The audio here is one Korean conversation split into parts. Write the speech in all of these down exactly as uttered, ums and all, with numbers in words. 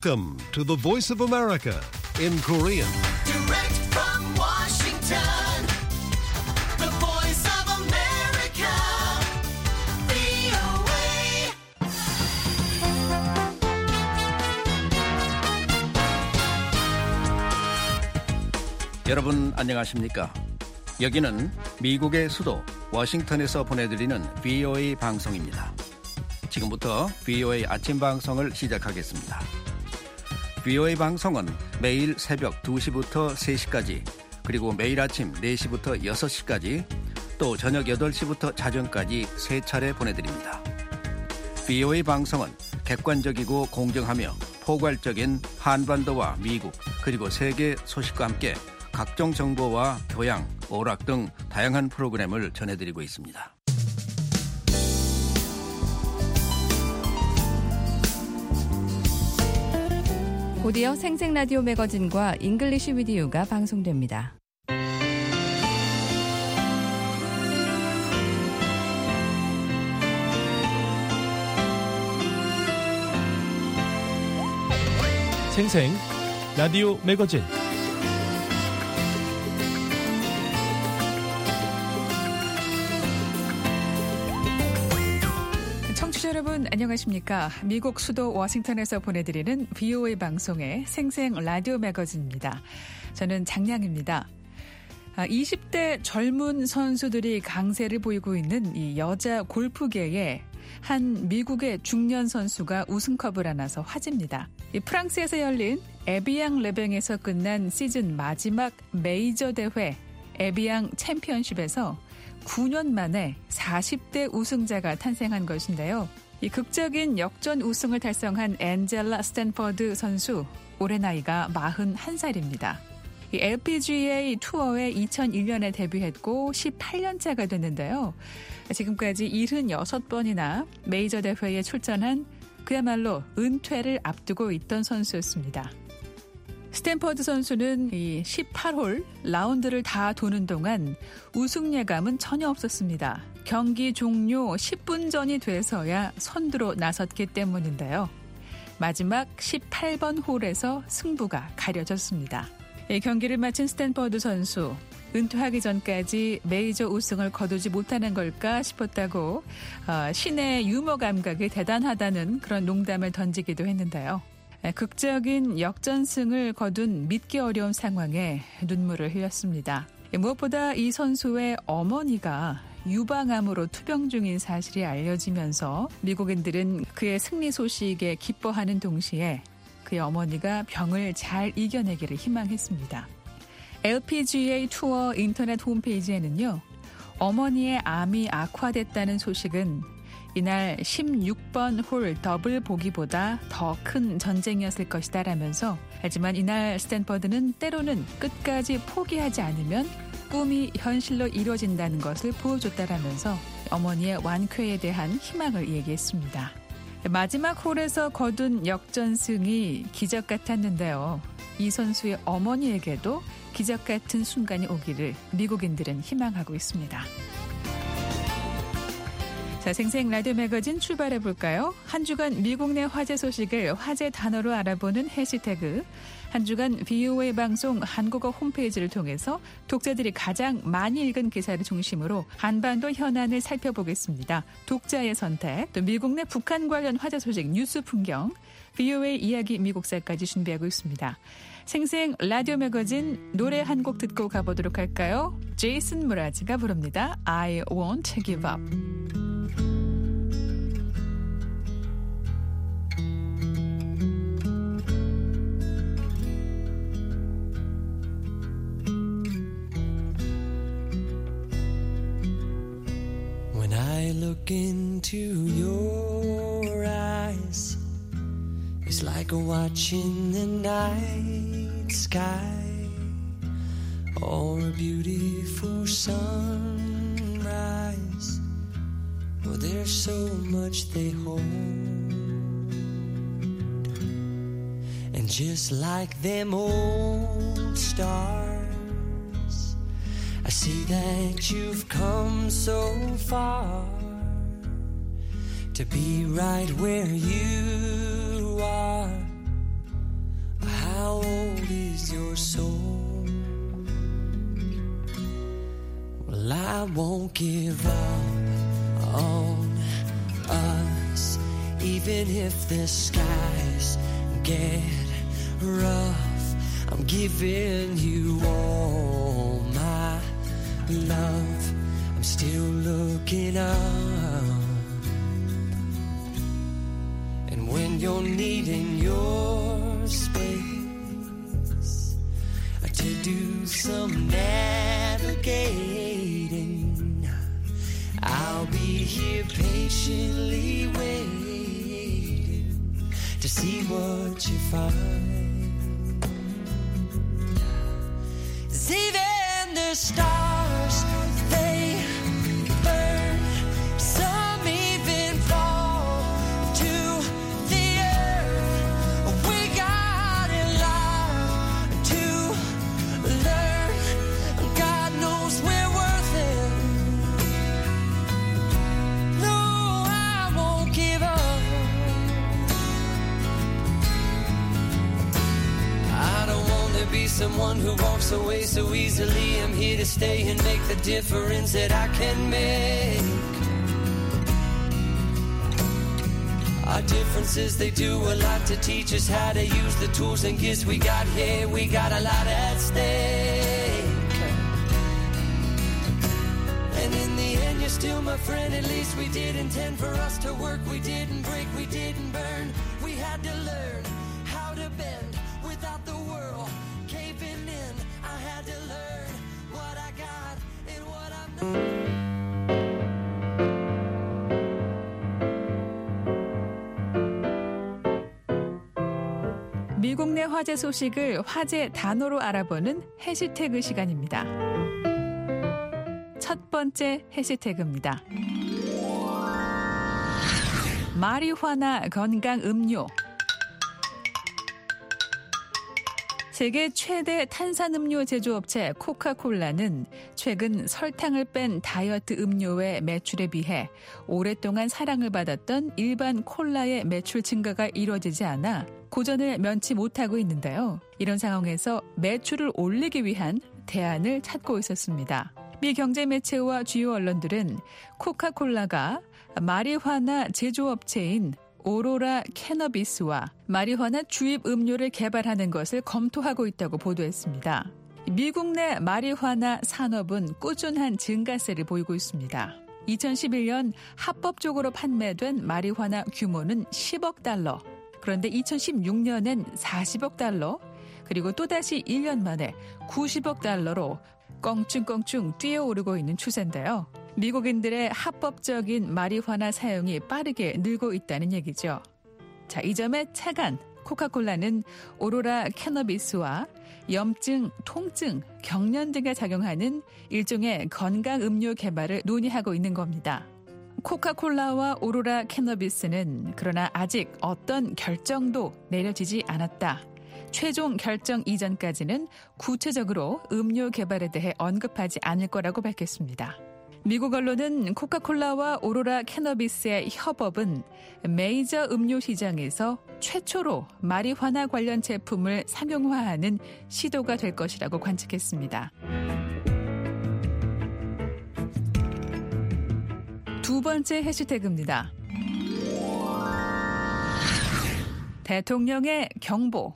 Welcome to the Voice of America in Korean. Direct from Washington, the Voice of America, 브이오에이. 여러분 안녕하십니까? 여기는 미국의 수도 워싱턴에서 보내드리는 브이오에이 방송입니다. 지금부터 브이오에이 아침 방송을 시작하겠습니다. 브이오에이 방송은 매일 새벽 두 시부터 세 시까지, 그리고 매일 아침 네 시부터 여섯 시까지, 또 저녁 여덟 시부터 자정까지 세 차례 보내드립니다. 브이오에이 방송은 객관적이고 공정하며 포괄적인 한반도와 미국 그리고 세계 소식과 함께 각종 정보와 교양, 오락 등 다양한 프로그램을 전해드리고 있습니다. 곧이어 생생라디오 매거진과 잉글리시 위디오가 방송됩니다. 생생 라디오 매거진. 청취자 여러분 안녕하십니까? 미국 수도 워싱턴에서 보내드리는 브이오에이 방송의 생생 라디오 매거진입니다. 저는 장량입니다. 이십 대 젊은 선수들이 강세를 보이고 있는 이 여자 골프계에 한 미국의 중년 선수가 우승컵을 안아서 화제입니다. 이 프랑스에서 열린 에비앙 레뱅에서 끝난 시즌 마지막 메이저 대회 에비앙 챔피언십에서 구 년 만에 사십 대 우승자가 탄생한 것인데요. 이 극적인 역전 우승을 달성한 앤젤라 스탠퍼드 선수, 올해 나이가 마흔한 살입니다. 이 엘피지에이 투어에 이천일 년에 데뷔했고 십팔 년차가 됐는데요. 지금까지 칠십육 번이나 메이저 대회에 출전한 그야말로 은퇴를 앞두고 있던 선수였습니다. 스탠퍼드 선수는 이 십팔 홀 라운드를 다 도는 동안 우승 예감은 전혀 없었습니다. 경기 종료 십 분 전이 돼서야 선두로 나섰기 때문인데요. 마지막 십팔 번 홀에서 승부가 가려졌습니다. 이 경기를 마친 스탠퍼드 선수, 은퇴하기 전까지 메이저 우승을 거두지 못하는 걸까 싶었다고 어, 신의 유머 감각이 대단하다는 그런 농담을 던지기도 했는데요. 극적인 역전승을 거둔 믿기 어려운 상황에 눈물을 흘렸습니다. 무엇보다 이 선수의 어머니가 유방암으로 투병 중인 사실이 알려지면서 미국인들은 그의 승리 소식에 기뻐하는 동시에 그의 어머니가 병을 잘 이겨내기를 희망했습니다. 엘피지에이 투어 인터넷 홈페이지에는요, 어머니의 암이 악화됐다는 소식은 이날 십육 번 홀 더블 보기보다 더 큰 전쟁이었을 것이다 라면서, 하지만 이날 스탠퍼드는 때로는 끝까지 포기하지 않으면 꿈이 현실로 이루어진다는 것을 보여줬다라면서 어머니의 완쾌에 대한 희망을 얘기했습니다. 마지막 홀에서 거둔 역전승이 기적 같았는데요. 이 선수의 어머니에게도 기적 같은 순간이 오기를 미국인들은 희망하고 있습니다. 자, 생생 라디오 매거진 출발해볼까요? 한 주간 미국 내 화제 소식을 화제 단어로 알아보는 해시태그, 한 주간 브이오에이 방송 한국어 홈페이지를 통해서 독자들이 가장 많이 읽은 기사를 중심으로 한반도 현안을 살펴보겠습니다. 독자의 선택, 또 미국 내 북한 관련 화제 소식 뉴스 풍경, 브이오에이 이야기 미국사까지 준비하고 있습니다. 생생 라디오 매거진 노래 한 곡 듣고 가보도록 할까요? 제이슨 무라즈가 부릅니다. I won't give up. When I look into your eyes, it's like watching the night sky or a beautiful sunrise. Well, there's so much they hold, and just like them old stars, I see that you've come so far to be right where you are. your soul. Well, I won't give up on us, even if the skies get rough. I'm giving you all my love. I'm still looking up. And when you're needing your space to do some navigating, I'll be here patiently waiting to see what you find. 'Cause even the stars, they burn. Some even fall to the earth. We got in line to learn. God knows we're worth it. No, I won't give up. I don't want to be someone who walks away so easily. I'm here to stay and make the difference that I can make. Our differences, they do a lot to teach us how to use the tools and gifts we got here. We got a lot at stake. And in the end, you're still my friend. At least we did intend for us to work. We didn't break, we didn't burn. We had to learn how to bend without the world caving in. I had to learn what I got and what I'm not. 미국 내 화제 소식을 화제 단어로 알아보는 해시태그 시간입니다. 첫 번째 해시태그입니다. 마리화나 건강 음료. 세계 최대 탄산음료 제조업체 코카콜라는 최근 설탕을 뺀 다이어트 음료의 매출에 비해 오랫동안 사랑을 받았던 일반 콜라의 매출 증가가 이루어지지 않아 고전을 면치 못하고 있는데요. 이런 상황에서 매출을 올리기 위한 대안을 찾고 있었습니다. 미 경제 매체와 주요 언론들은 코카콜라가 마리화나 제조업체인 오로라 캐너비스와 마리화나 주입 음료를 개발하는 것을 검토하고 있다고 보도했습니다. 미국 내 마리화나 산업은 꾸준한 증가세를 보이고 있습니다. 이천십일 년 합법적으로 판매된 마리화나 규모는 십억 달러, 그런데 이천십육 년엔 사십억 달러, 그리고 또다시 일 년 만에 구십억 달러로 껑충껑충 뛰어오르고 있는 추세인데요. 미국인들의 합법적인 마리화나 사용이 빠르게 늘고 있다는 얘기죠. 자, 이 점에 착안 코카콜라는 오로라 캐너비스와 염증, 통증, 경련 등에 작용하는 일종의 건강 음료 개발을 논의하고 있는 겁니다. 코카콜라와 오로라 캐너비스는 그러나 아직 어떤 결정도 내려지지 않았다. 최종 결정 이전까지는 구체적으로 음료 개발에 대해 언급하지 않을 거라고 밝혔습니다. 미국 언론은 코카콜라와 오로라 캐너비스의 협업은 메이저 음료 시장에서 최초로 마리화나 관련 제품을 상용화하는 시도가 될 것이라고 관측했습니다. 두 번째 해시태그입니다. 대통령의 경보.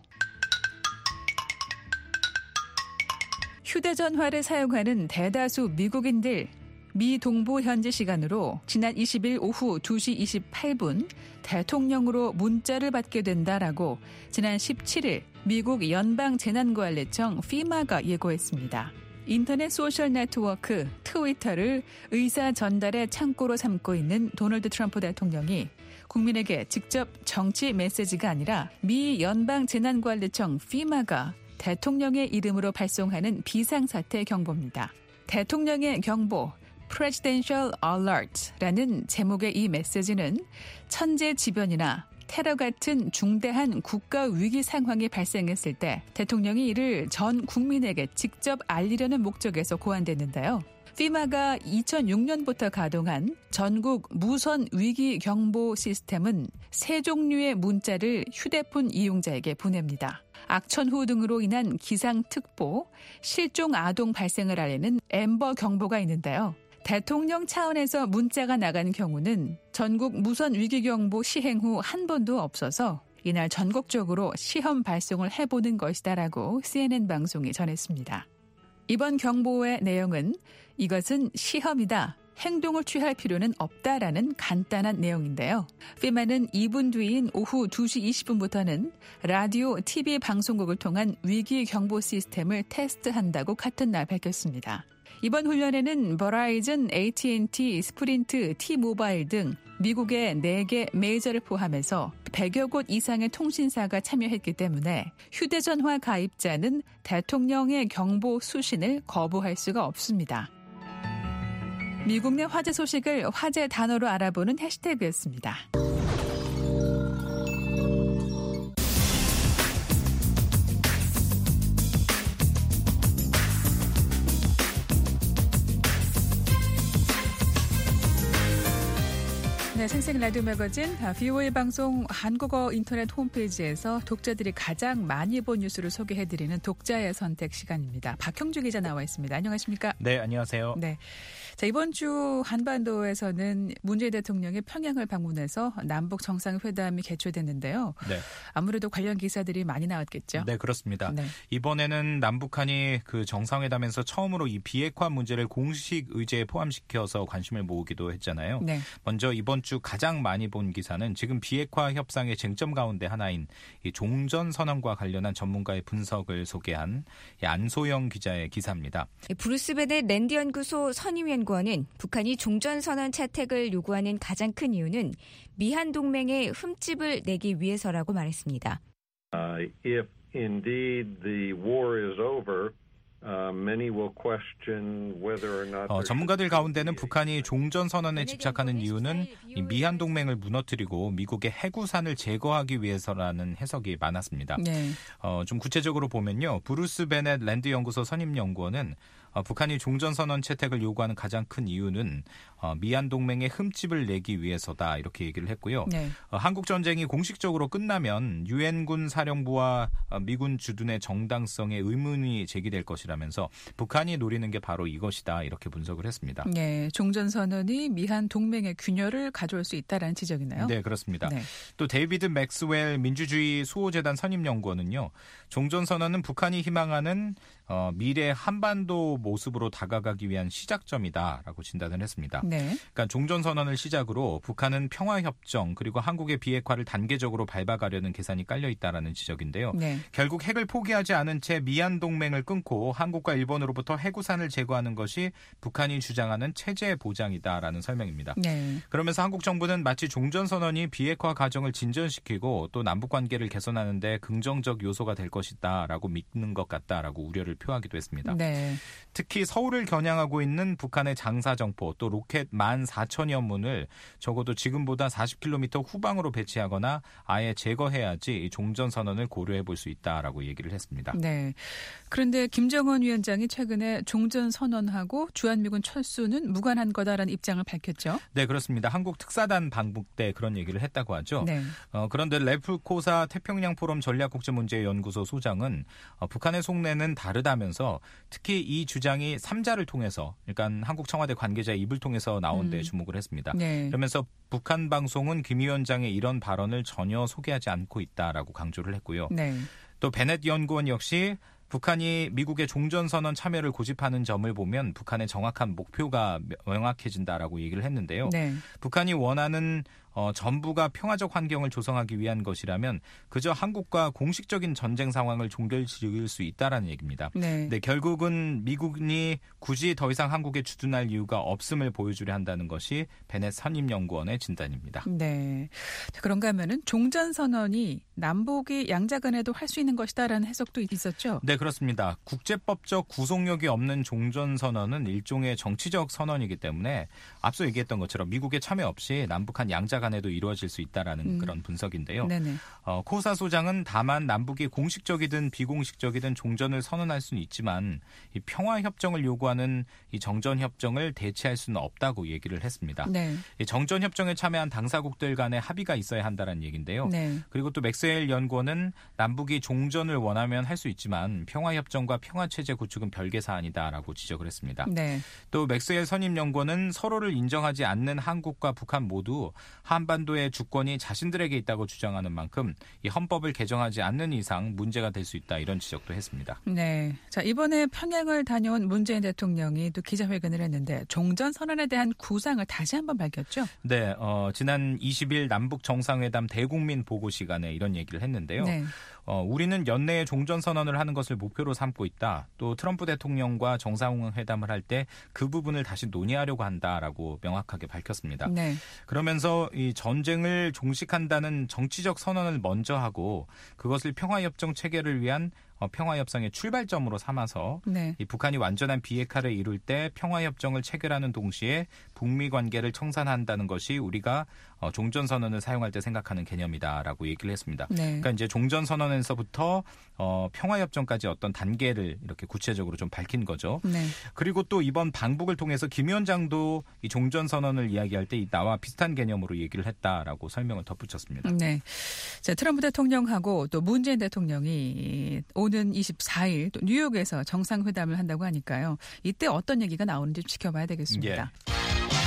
휴대전화를 사용하는 대다수 미국인들, 미 동부 현지 시간으로 지난 이십 일 오후 두 시 이십팔 분 대통령으로 문자를 받게 된다라고 지난 십칠 일 미국 연방재난관리청 피마가 예고했습니다. 인터넷 소셜 네트워크 트위터를 의사 전달의 창구로 삼고 있는 도널드 트럼프 대통령이 국민에게 직접 정치 메시지가 아니라 미 연방재난관리청 피마가 대통령의 이름으로 발송하는 비상사태 경보입니다. 대통령의 경보, Presidential Alert라는 제목의 이 메시지는 천재지변이나 테러 같은 중대한 국가 위기 상황이 발생했을 때 대통령이 이를 전 국민에게 직접 알리려는 목적에서 고안됐는데요. 피마가 이천육 년부터 가동한 전국 무선 위기 경보 시스템은 세 종류의 문자를 휴대폰 이용자에게 보냅니다. 악천후 등으로 인한 기상특보, 실종 아동 발생을 알리는 앰버 경보가 있는데요. 대통령 차원에서 문자가 나간 경우는 전국 무선 위기경보 시행 후 한 번도 없어서 이날 전국적으로 시험 발송을 해보는 것이다라고 씨엔엔 방송이 전했습니다. 이번 경보의 내용은 이것은 시험이다. 행동을 취할 필요는 없다라는 간단한 내용인데요. 피마는 이 분 뒤인 오후 두 시 이십 분부터는 라디오, 티비 방송국을 통한 위기 경보 시스템을 테스트한다고 같은 날 밝혔습니다. 이번 훈련에는 버라이즌, 에이티앤티, 스프린트, T모바일 등 미국의 네 개 메이저를 포함해서 백여 곳 이상의 통신사가 참여했기 때문에 휴대전화 가입자는 대통령의 경보 수신을 거부할 수가 없습니다. 미국 내 화제 소식을 화제 단어로 알아보는 해시태그였습니다. 네, 생생 라디오 매거진 브이오에이 방송 한국어 인터넷 홈페이지에서 독자들이 가장 많이 본 뉴스를 소개해드리는 독자의 선택 시간입니다. 박형주 기자 나와 있습니다. 안녕하십니까? 네, 안녕하세요. 네, 자, 이번 주 한반도에서는 문재인 대통령이 평양을 방문해서 남북 정상회담이 개최됐는데요. 네. 아무래도 관련 기사들이 많이 나왔겠죠? 네, 그렇습니다. 네. 이번에는 남북한이 그 정상회담에서 처음으로 이 비핵화 문제를 공식 의제에 포함시켜서 관심을 모으기도 했잖아요. 네. 먼저 이번 주 가장 많이 본 기사는 지금 비핵화 협상의 쟁점 가운데 하나인 이 종전선언과 관련한 전문가의 분석을 소개한 이 안소영 기자의 기사입니다. 브루스 베넷 랜드 연구소 선임연구원은 북한이 종전선언 채택을 요구하는 가장 큰 이유는 미한 동맹의 흠집을 내기 위해서라고 말했습니다. Uh, if indeed the war is over, Uh, many will question whether or not 어, 전문가들 가운데는 북한이 종전선언에 집착하는 이유는 이 미한 동맹을 무너뜨리고 미국의 해구산을 제거하기 위해서라는 해석이 많았습니다. 네. 어, 좀 구체적으로 보면요. 브루스 베넷 랜드 연구소 선임연구원은 어, 북한이 종전선언 채택을 요구하는 가장 큰 이유는 어, 미한 동맹의 흠집을 내기 위해서다 이렇게 얘기를 했고요. 네. 어, 한국 전쟁이 공식적으로 끝나면 유엔군 사령부와 어, 미군 주둔의 정당성에 의문이 제기될 것이라면서 북한이 노리는 게 바로 이것이다 이렇게 분석을 했습니다. 네, 종전선언이 미한 동맹의 균열을 가져올 수 있다라는 지적이네요. 네, 그렇습니다. 네. 또 데이비드 맥스웰 민주주의 수호재단 선임연구원은요. 종전선언은 북한이 희망하는 어, 미래 한반도 모습으로 다가가기 위한 시작점이다라고 진단을 했습니다. 네. 그러니까 종전선언을 시작으로 북한은 평화협정 그리고 한국의 비핵화를 단계적으로 밟아가려는 계산이 깔려 있다라는 지적인데요. 네. 결국 핵을 포기하지 않은 채 미한 동맹을 끊고 한국과 일본으로부터 해구산을 제거하는 것이 북한이 주장하는 체제 보장이다라는 설명입니다. 네. 그러면서 한국 정부는 마치 종전선언이 비핵화 과정을 진전시키고 또 남북관계를 개선하는 데 긍정적 요소가 될 것이다라고 믿는 것 같다라고 우려를 표하기도 했습니다. 네. 특히 서울을 겨냥하고 있는 북한의 장사정포 또 로켓 만 사천여 문을 적어도 지금보다 사십 킬로미터 후방으로 배치하거나 아예 제거해야지 이 종전선언을 고려해 볼 수 있다라고 얘기를 했습니다. 네. 그런데 김정은 위원장이 최근에 종전선언하고 주한미군 철수는 무관한 거다라는 입장을 밝혔죠. 네, 그렇습니다. 한국 특사단 방북 때 그런 얘기를 했다고 하죠. 네. 어, 그런데 래프코사 태평양 포럼 전략국제문제연구소 소장은 어, 북한의 속내는 다르다면서 특히 이 주장이 삼자를 통해서 그러니까 한국 청와대 관계자의 입을 통해서 나온 데 음. 주목을 했습니다. 네. 그러면서 북한 방송은 김 위원장의 이런 발언을 전혀 소개하지 않고 있다라고 강조를 했고요. 네. 또 베넷 연구원 역시 북한이 미국의 종전선언 참여를 고집하는 점을 보면 북한의 정확한 목표가 명확해진다라고 얘기를 했는데요. 네. 북한이 원하는 어, 전부가 평화적 환경을 조성하기 위한 것이라면 그저 한국과 공식적인 전쟁 상황을 종결 지을 수 있다라는 얘기입니다. 네. 네, 결국은 미국이 굳이 더 이상 한국에 주둔할 이유가 없음을 보여주려 한다는 것이 베넷 선임연구원의 진단입니다. 네. 자, 그런가 하면은 종전선언이 남북이 양자간에도 할 수 있는 것이다라는 해석도 있었죠. 네, 그렇습니다. 국제법적 구속력이 없는 종전선언은 일종의 정치적 선언이기 때문에 앞서 얘기했던 것처럼 미국의 참여 없이 남북한 양자간 간에도 이루어질 수 있다라는 음. 그런 분석인데요. 네네. 어, 코사 소장은 다만 남북이 공식적이든 비공식적이든 종전을 선언할 수는 있지만 이 평화 협정을 요구하는 이 정전 협정을 대체할 수는 없다고 얘기를 했습니다. 네. 이 정전 협정에 참여한 당사국들 간의 합의가 있어야 한다는 얘기인데요. 네. 그리고 또 맥스웰 연구원은 남북이 종전을 원하면 할 수 있지만 평화 협정과 평화 체제 구축은 별개 사안이다라고 지적을 했습니다. 네. 또 맥스웰 선임 연구원은 서로를 인정하지 않는 한국과 북한 모두 한반도의 주권이 자신들에게 있다고 주장하는 만큼 이 헌법을 개정하지 않는 이상 문제가 될 수 있다 이런 지적도 했습니다. 네. 자, 이번에 평양을 다녀온 문재인 대통령이 또 기자회견을 했는데 종전 선언에 대한 구상을 다시 한번 밝혔죠? 네, 어, 지난 이십 일 남북 정상회담 대국민 보고 시간에 이런 얘기를 했는데요. 네. 어, 우리는 연내에 종전 선언을 하는 것을 목표로 삼고 있다. 또 트럼프 대통령과 정상회담을 할 때 그 부분을 다시 논의하려고 한다라고 명확하게 밝혔습니다. 네. 그러면서 이 전쟁을 종식한다는 정치적 선언을 먼저 하고 그것을 평화협정 체결을 위한 어, 평화협상의 출발점으로 삼아서 네. 이 북한이 완전한 비핵화를 이룰 때 평화협정을 체결하는 동시에 북미 관계를 청산한다는 것이 우리가 어, 종전선언을 사용할 때 생각하는 개념이다라고 얘기를 했습니다. 네. 그러니까 이제 종전선언에서부터 어, 평화협정까지 어떤 단계를 이렇게 구체적으로 좀 밝힌 거죠. 네. 그리고 또 이번 방북을 통해서 김 위원장도 이 종전선언을 이야기할 때 나와 비슷한 개념으로 얘기를 했다라고 설명을 덧붙였습니다. 네. 자, 트럼프 대통령하고 또 문재인 대통령이 오는 이십사 일 또 뉴욕에서 정상회담을 한다고 하니까요. 이때 어떤 얘기가 나오는지 지켜봐야 되겠습니다. 예.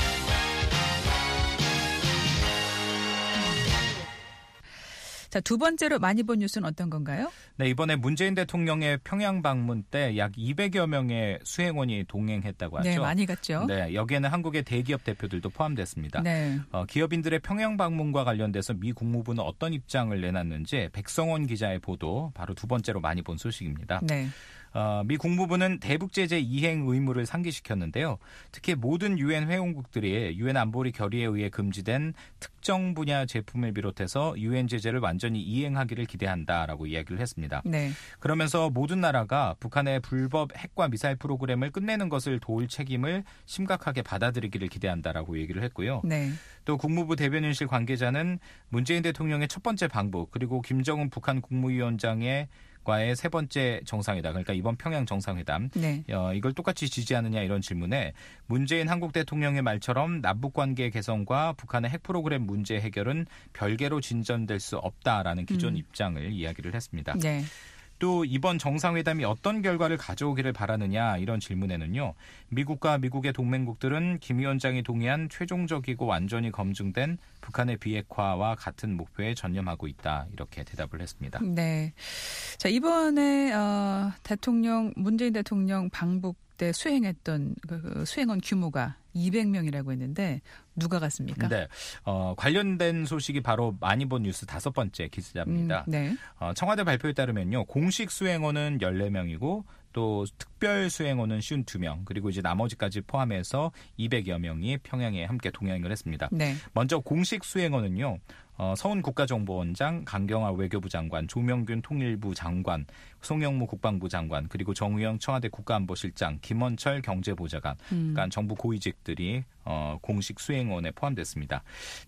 자, 두 번째로 많이 본 뉴스는 어떤 건가요? 네, 이번에 문재인 대통령의 평양 방문 때 약 이백여 명의 수행원이 동행했다고 하죠. 네, 많이 갔죠. 네, 여기에는 한국의 대기업 대표들도 포함됐습니다. 네. 어, 기업인들의 평양 방문과 관련돼서 미 국무부는 어떤 입장을 내놨는지 백성원 기자의 보도 바로 두 번째로 많이 본 소식입니다. 네. 어, 미 국무부는 대북제재 이행 의무를 상기시켰는데요. 특히 모든 유엔 회원국들이 유엔 안보리 결의에 의해 금지된 특정 분야 제품을 비롯해서 유엔 제재를 완전히 이행하기를 기대한다라고 이야기를 했습니다. 네. 그러면서 모든 나라가 북한의 불법 핵과 미사일 프로그램을 끝내는 것을 도울 책임을 심각하게 받아들이기를 기대한다라고 얘기를 했고요. 네. 또 국무부 대변인실 관계자는 문재인 대통령의 첫 번째 방북 그리고 김정은 북한 국무위원장의 과의 세 번째 정상회담, 그러니까 이번 평양 정상회담, 네. 어, 이걸 똑같이 지지하느냐 이런 질문에 문재인 한국 대통령의 말처럼 남북관계 개선과 북한의 핵 프로그램 문제 해결은 별개로 진전될 수 없다라는 기존 음. 입장을 이야기를 했습니다. 네. 또 이번 정상회담이 어떤 결과를 가져오기를 바라느냐 이런 질문에는요. 미국과 미국의 동맹국들은 김 위원장이 동의한 최종적이고 완전히 검증된 북한의 비핵화와 같은 목표에 전념하고 있다 이렇게 대답을 했습니다. 네. 자, 이번에 어, 대통령 문재인 대통령 방북 때 수행했던 그 수행원 규모가 이백 명이라고 했는데 누가 갔습니까? 네, 어, 관련된 소식이 바로 많이 본 뉴스 다섯 번째 기사입니다. 음, 네. 어, 청와대 발표에 따르면요, 공식 수행원은 열네 명이고 또 특별 수행원은 오십이 명 그리고 이제 나머지까지 포함해서 이백여 명이 평양에 함께 동행을 했습니다. 네. 먼저 공식 수행원은요. 어, 서훈 국가정보원장, 강경화 외교부 장관, 조명균 통일부 장관, 송영무 국방부 장관, 그리고 정의영 청와대 국가안보실장, 김원철 경제보좌관, 음. 그러니까 정부 고위직들이 어, 공식 수행원에 포함됐습니다.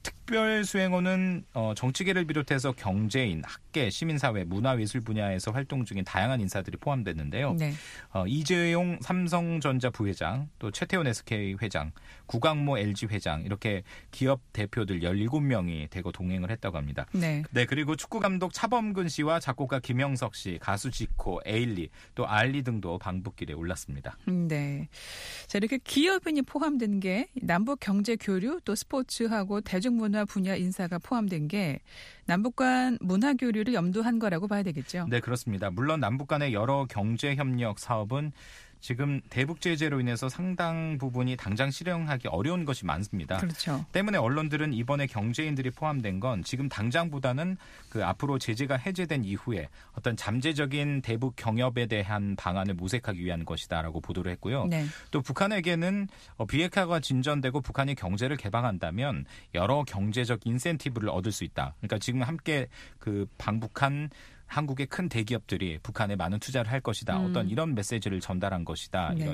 특별 수행원은 어, 정치계를 비롯해서 경제인, 학계, 시민사회, 문화예술 분야에서 활동 중인 다양한 인사들이 포함됐는데요. 네. 어, 이재용 삼성전자 부회장, 또 최태원 에스케이 회장, 구강모 엘지 회장 이렇게 기업 대표들 열일곱 명이 대거 동행을 했다고 합니다. 네. 네, 그리고 축구 감독 차범근 씨와 작곡가 김영석 씨, 가수 지코, 에일리, 또 알리 등도 방북길에 올랐습니다. 네. 자, 이렇게 기업인이 포함된 게 남북 경제 교류 또 스포츠하고 대중문화 분야 인사가 포함된 게 남북 간 문화 교류를 염두한 거라고 봐야 되겠죠. 네, 그렇습니다. 물론 남북 간의 여러 경제 협력 사업은 지금 대북 제재로 인해서 상당 부분이 당장 실행하기 어려운 것이 많습니다. 그렇죠. 때문에 언론들은 이번에 경제인들이 포함된 건 지금 당장보다는 그 앞으로 제재가 해제된 이후에 어떤 잠재적인 대북 경협에 대한 방안을 모색하기 위한 것이다라고 보도를 했고요. 네. 또 북한에게는 비핵화가 진전되고 북한이 경제를 개방한다면 여러 경제적 인센티브를 얻을 수 있다. 그러니까 지금 함께 그 방북한 한국의 큰 대기업들이 북한에 많은 투자를 할 것이다. 음. 어떤 이런 메시지를 전달한 것이다. 네. 이런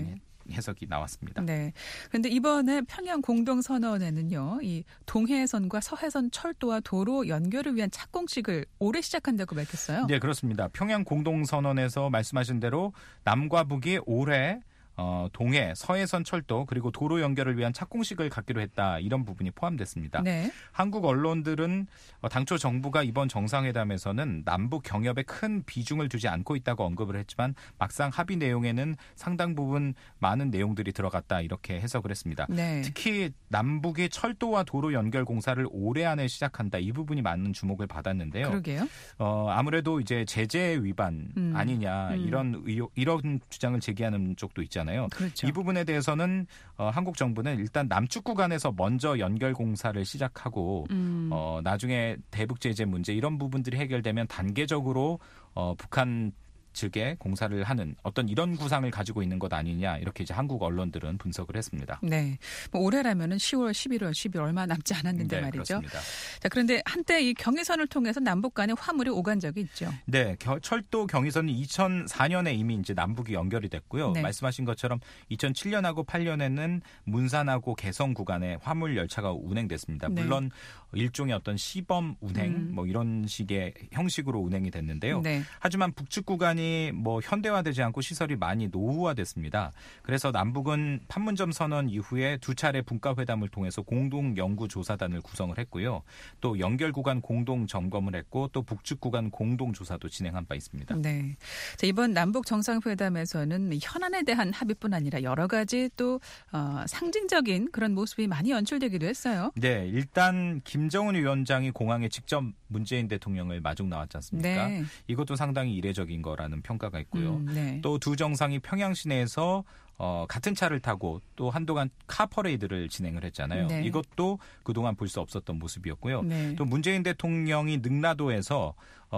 해석이 나왔습니다. 네. 그런데 이번에 평양 공동선언에는요, 이 동해선과 서해선 철도와 도로 연결을 위한 착공식을 올해 시작한다고 밝혔어요. 네, 그렇습니다. 평양 공동선언에서 말씀하신 대로 남과 북이 올해 어, 동해, 서해선 철도 그리고 도로 연결을 위한 착공식을 갖기로 했다. 이런 부분이 포함됐습니다. 네. 한국 언론들은 당초 정부가 이번 정상회담에서는 남북 경협에 큰 비중을 두지 않고 있다고 언급을 했지만 막상 합의 내용에는 상당 부분 많은 내용들이 들어갔다. 이렇게 해석을 했습니다. 네. 특히 남북이 철도와 도로 연결 공사를 올해 안에 시작한다. 이 부분이 많은 주목을 받았는데요. 그러게요. 어, 아무래도 이제 제재 위반 음. 아니냐 음. 이런 의혹, 이런 주장을 제기하는 쪽도 있잖아요. 그렇죠. 이 부분에 대해서는 어, 한국 정부는 일단 남측 구간에서 먼저 연결 공사를 시작하고 음. 어, 나중에 대북 제재 문제 이런 부분들이 해결되면 단계적으로 어, 북한 측에 공사를 하는 어떤 이런 구상을 가지고 있는 것 아니냐 이렇게 이제 한국 언론들은 분석을 했습니다. 네, 뭐 올해라면은 시월, 십일월, 십일 얼마 남지 않았는데 네, 말이죠. 그렇습니다. 자, 그런데 한때 이 경의선을 통해서 남북 간에 화물이 오간 적이 있죠. 네, 겨, 철도 경의선은 이천사 년에 이미 이제 남북이 연결이 됐고요. 네. 말씀하신 것처럼 이천칠 년하고 팔 년에는 문산하고 개성 구간에 화물 열차가 운행됐습니다. 네. 물론 일종의 어떤 시범 운행 음. 뭐 이런 식의 형식으로 운행이 됐는데요. 네. 하지만 북측 구간이 뭐 현대화되지 않고 시설이 많이 노후화됐습니다. 그래서 남북은 판문점 선언 이후에 두 차례 분과회담을 통해서 공동 연구 조사단을 구성을 했고요. 또 연결 구간 공동 점검을 했고 또 북측 구간 공동 조사도 진행한 바 있습니다. 네. 자, 이번 남북 정상회담에서는 현안에 대한 합의뿐 아니라 여러 가지 또 어, 상징적인 그런 모습이 많이 연출되기도 했어요. 네, 일단 김정은 위원장이 공항에 직접 문재인 대통령을 마중 나왔지 않습니까? 네. 이것도 상당히 이례적인 거라는 평가가 있고요. 음, 네. 또 두 정상이 평양 시내에서 어, 같은 차를 타고 또 한동안 카 퍼레이드를 진행을 했잖아요. 네. 이것도 그동안 볼 수 없었던 모습이었고요. 네. 또 문재인 대통령이 능라도에서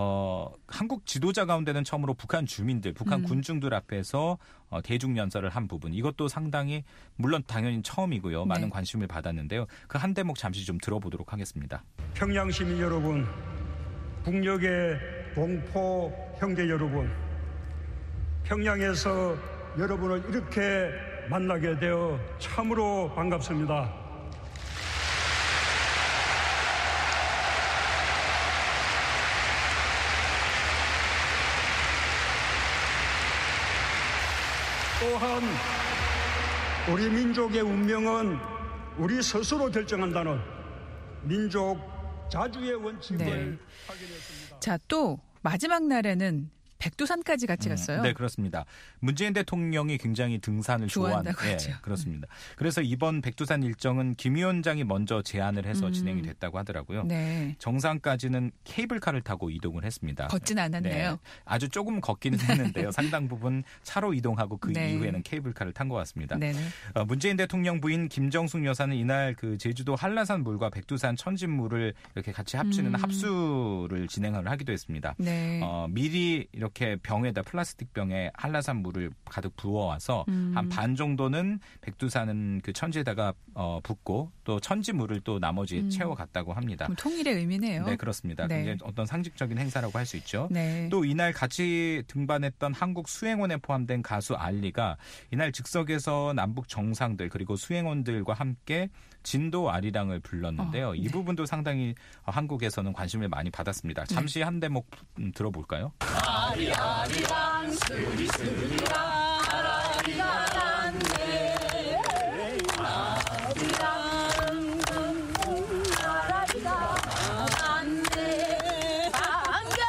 어, 한국 지도자 가운데는 처음으로 북한 주민들, 북한 음. 군중들 앞에서 어, 대중연설을 한 부분. 이것도 상당히 물론 당연히 처음이고요. 많은 네. 관심을 받았는데요. 그 한 대목 잠시 좀 들어보도록 하겠습니다. 평양 시민 여러분, 북녘의 동포 형제 여러분, 평양에서 여러분을 이렇게 만나게 되어 참으로 반갑습니다. 또한 우리 민족의 운명은 우리 스스로 결정한다는 민족 자주의 원칙을 네. 확인했습니다. 자, 또 마지막 날에는 백두산까지 같이 갔어요. 음, 네, 그렇습니다. 문재인 대통령이 굉장히 등산을 좋아한다고 좋아하는 하죠. 네, 그렇습니다. 그래서 이번 백두산 일정은 김 위원장이 먼저 제안을 해서 음. 진행이 됐다고 하더라고요. 네. 정상까지는 케이블카를 타고 이동을 했습니다. 걷진 않았네요. 네, 아주 조금 걷기는 했는데요. 상당 부분 차로 이동하고 그 네. 이후에는 케이블카를 탄 것 같습니다. 네네. 어, 문재인 대통령 부인 김정숙 여사는 이날 그 제주도 한라산 물과 백두산 천진물을 이렇게 같이 합치는 음. 합수를 진행을 하기도 했습니다. 네. 어, 미리 이렇게 병에다 플라스틱 병에 한라산 물을 가득 부어와서 음. 한 반 정도는 백두산은 그 천지에다가 어, 붓고 또 천지 물을 또 나머지 음. 채워갔다고 합니다. 그럼 통일의 의미네요. 네, 그렇습니다. 네. 굉장히 어떤 상징적인 행사라고 할 수 있죠. 네. 또 이날 같이 등반했던 한국 수행원에 포함된 가수 알리가 이날 즉석에서 남북 정상들 그리고 수행원들과 함께 진도 아리랑을 불렀는데요. 어, 네. 이 부분도 상당히 한국에서는 관심을 많이 받았습니다. 잠시 한 대목 음, 들어볼까요? 아리아리랑 스리스리랑 아라리랑 네 아리랑 아라리랑 안네 안경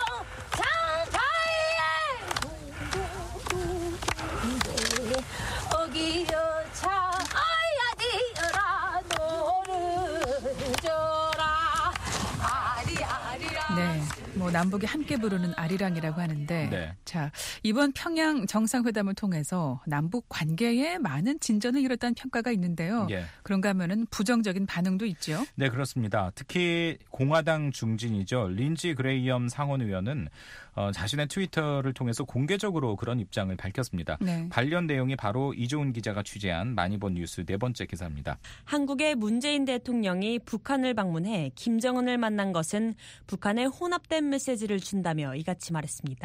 장사이에 어기여 차야 디어라 노를 줘라 아리아리랑 네. 뭐 남북이 함께 부르는 아리랑이라고 하는데 네. 자, 이번 평양 정상회담을 통해서 남북 관계에 많은 진전을 이뤘다는 평가가 있는데요. 예. 그런가 하면은 부정적인 반응도 있죠. 네, 그렇습니다. 특히 공화당 중진이죠. 린지 그레이엄 상원 의원은 어, 자신의 트위터를 통해서 공개적으로 그런 입장을 밝혔습니다. 네. 관련 내용이 바로 이조은 기자가 취재한 많이 본 뉴스 네 번째 기사입니다. 한국의 문재인 대통령이 북한을 방문해 김정은을 만난 것은 북한에 혼합된 메시지를 준다며 이같이 말했습니다.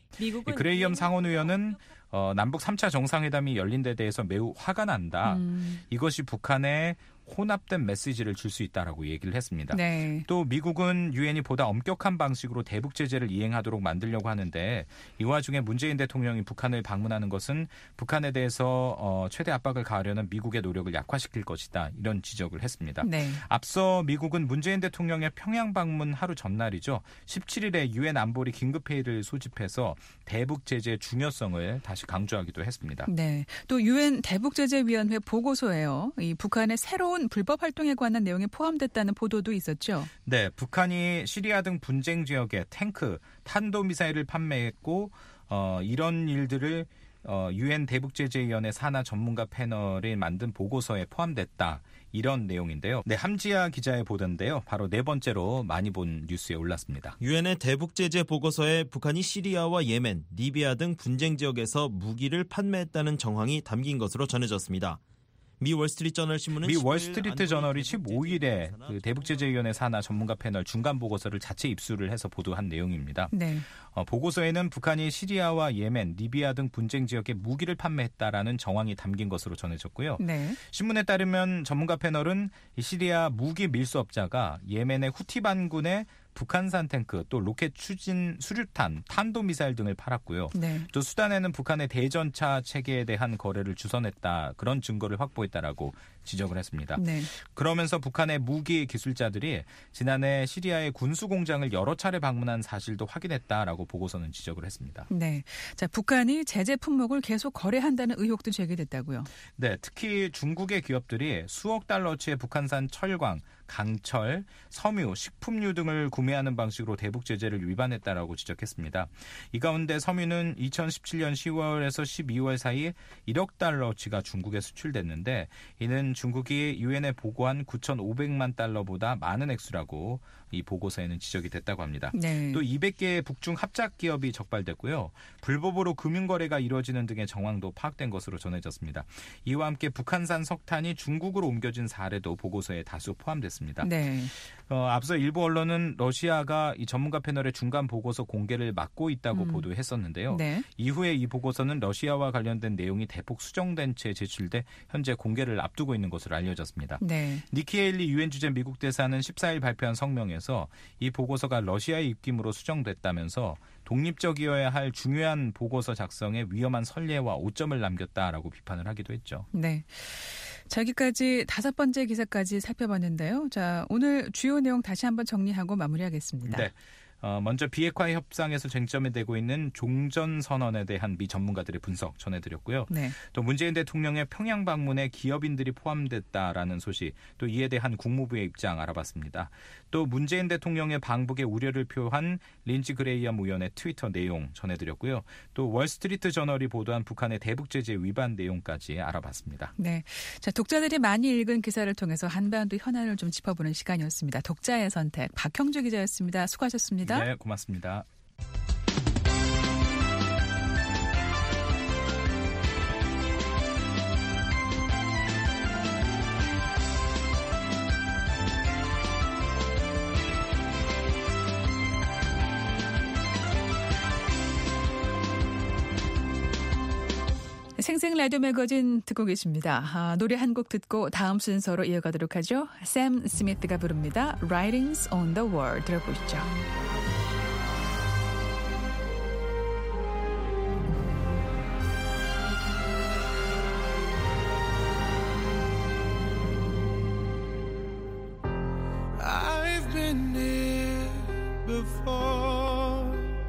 이 그레이엄 상원 의원은 어, 남북 삼 차 정상회담이 열린 데 대해서 매우 화가 난다. 음. 이것이 북한의 혼합된 메시지를 줄 수 있다라고 얘기를 했습니다. 네. 또 미국은 유엔이 보다 엄격한 방식으로 대북 제재를 이행하도록 만들려고 하는데 이 와중에 문재인 대통령이 북한을 방문하는 것은 북한에 대해서 어, 최대 압박을 가하려는 미국의 노력을 약화시킬 것이다. 이런 지적을 했습니다. 네. 앞서 미국은 문재인 대통령의 평양 방문 하루 전날이죠. 십칠 일에 유엔 안보리 긴급회의를 소집해서 대북 제재의 중요성을 다시 강조하기도 했습니다. 네. 또 유엔 대북제재위원회 보고서에요. 이 북한의 새로운 불법 활동에 관한 내용이 포함됐다는 보도도 있었죠. 네, 북한이 시리아 등 분쟁 지역에 탱크, 탄도미사일을 판매했고 어, 이런 일들을 어, 유엔 대북제재위원회 산하 전문가 패널이 만든 보고서에 포함됐다. 이런 내용인데요. 네, 함지아 기자의 보도인데요. 바로 네 번째로 많이 본 뉴스에 올랐습니다. 유엔의 대북제재 보고서에 북한이 시리아와 예멘, 리비아 등 분쟁 지역에서 무기를 판매했다는 정황이 담긴 것으로 전해졌습니다. 미 월스트리트저널 신문은 미 월스트리트 저널이 십오 일에 그 대북제재위원회 산하 전문가 패널 중간 보고서를 자체 입수를 해서 보도한 내용입니다. 네. 어, 보고서에는 북한이 시리아와 예멘, 리비아 등 분쟁 지역에 무기를 판매했다라는 정황이 담긴 것으로 전해졌고요. 네. 신문에 따르면 전문가 패널은 이 시리아 무기 밀수업자가 예멘의 후티 반군의 북한산 탱크, 또 로켓 추진 수류탄, 탄도미사일 등을 팔았고요. 네. 또 수단에는 북한의 대전차 체계에 대한 거래를 주선했다. 그런 증거를 확보했다라고 지적을 했습니다. 네. 그러면서 북한의 무기 기술자들이 지난해 시리아의 군수 공장을 여러 차례 방문한 사실도 확인했다라고 보고서는 지적을 했습니다. 네, 자 북한이 제재 품목을 계속 거래한다는 의혹도 제기됐다고요. 네, 특히 중국의 기업들이 수억 달러치의 북한산 철광, 강철, 섬유, 식품류 등을 구매하는 방식으로 대북 제재를 위반했다라고 지적했습니다. 이 가운데 섬유는 이천십칠 년 시월에서 십이월 사이 일억 달러치가 중국에 수출됐는데 이는 중국이 유엔에 보고한 구천오백만 달러보다 많은 액수라고 이 보고서에는 지적이 됐다고 합니다. 네. 또 이백 개의 북중 합작 기업이 적발됐고요. 불법으로 금융거래가 이루어지는 등의 정황도 파악된 것으로 전해졌습니다. 이와 함께 북한산 석탄이 중국으로 옮겨진 사례도 보고서에 다수 포함됐습니다. 네. 어, 앞서 일부 언론은 러시아가 이 전문가 패널의 중간 보고서 공개를 막고 있다고 음. 보도했었는데요. 네. 이후에 이 보고서는 러시아와 관련된 내용이 대폭 수정된 채 제출돼 현재 공개를 앞두고 있는 것으로 알려졌습니다. 네. 니키 헤일리 유엔 주재 미국 대사는 십사 일 발표한 성명에서 이 보고서가 러시아의 입김으로 수정됐다면서 독립적이어야 할 중요한 보고서 작성에 위험한 선례와 오점을 남겼다라고 비판을 하기도 했죠. 네. 자, 여기까지 다섯 번째 기사까지 살펴봤는데요. 자, 오늘 주요 내용 다시 한번 정리하고 마무리하겠습니다. 네. 어, 먼저 비핵화 협상에서 쟁점이 되고 있는 종전선언에 대한 미 전문가들의 분석 전해드렸고요. 네. 또 문재인 대통령의 평양 방문에 기업인들이 포함됐다라는 소식, 또 이에 대한 국무부의 입장 알아봤습니다. 또 문재인 대통령의 방북에 우려를 표한 린지 그레이엄 의원의 트위터 내용 전해드렸고요. 또 월스트리트 저널이 보도한 북한의 대북제재 위반 내용까지 알아봤습니다. 네, 자 독자들이 많이 읽은 기사를 통해서 한반도 현안을 좀 짚어보는 시간이었습니다. 독자의 선택, 박형주 기자였습니다. 수고하셨습니다. 네, 고맙습니다. 생생 라디오 매거진 듣고 계십니다. 아, 노래 한 곡 듣고 다음 순서로 이어가도록 하죠. 샘 스미스가 부릅니다. Writings on the Wall 들어보시죠. I've been here before,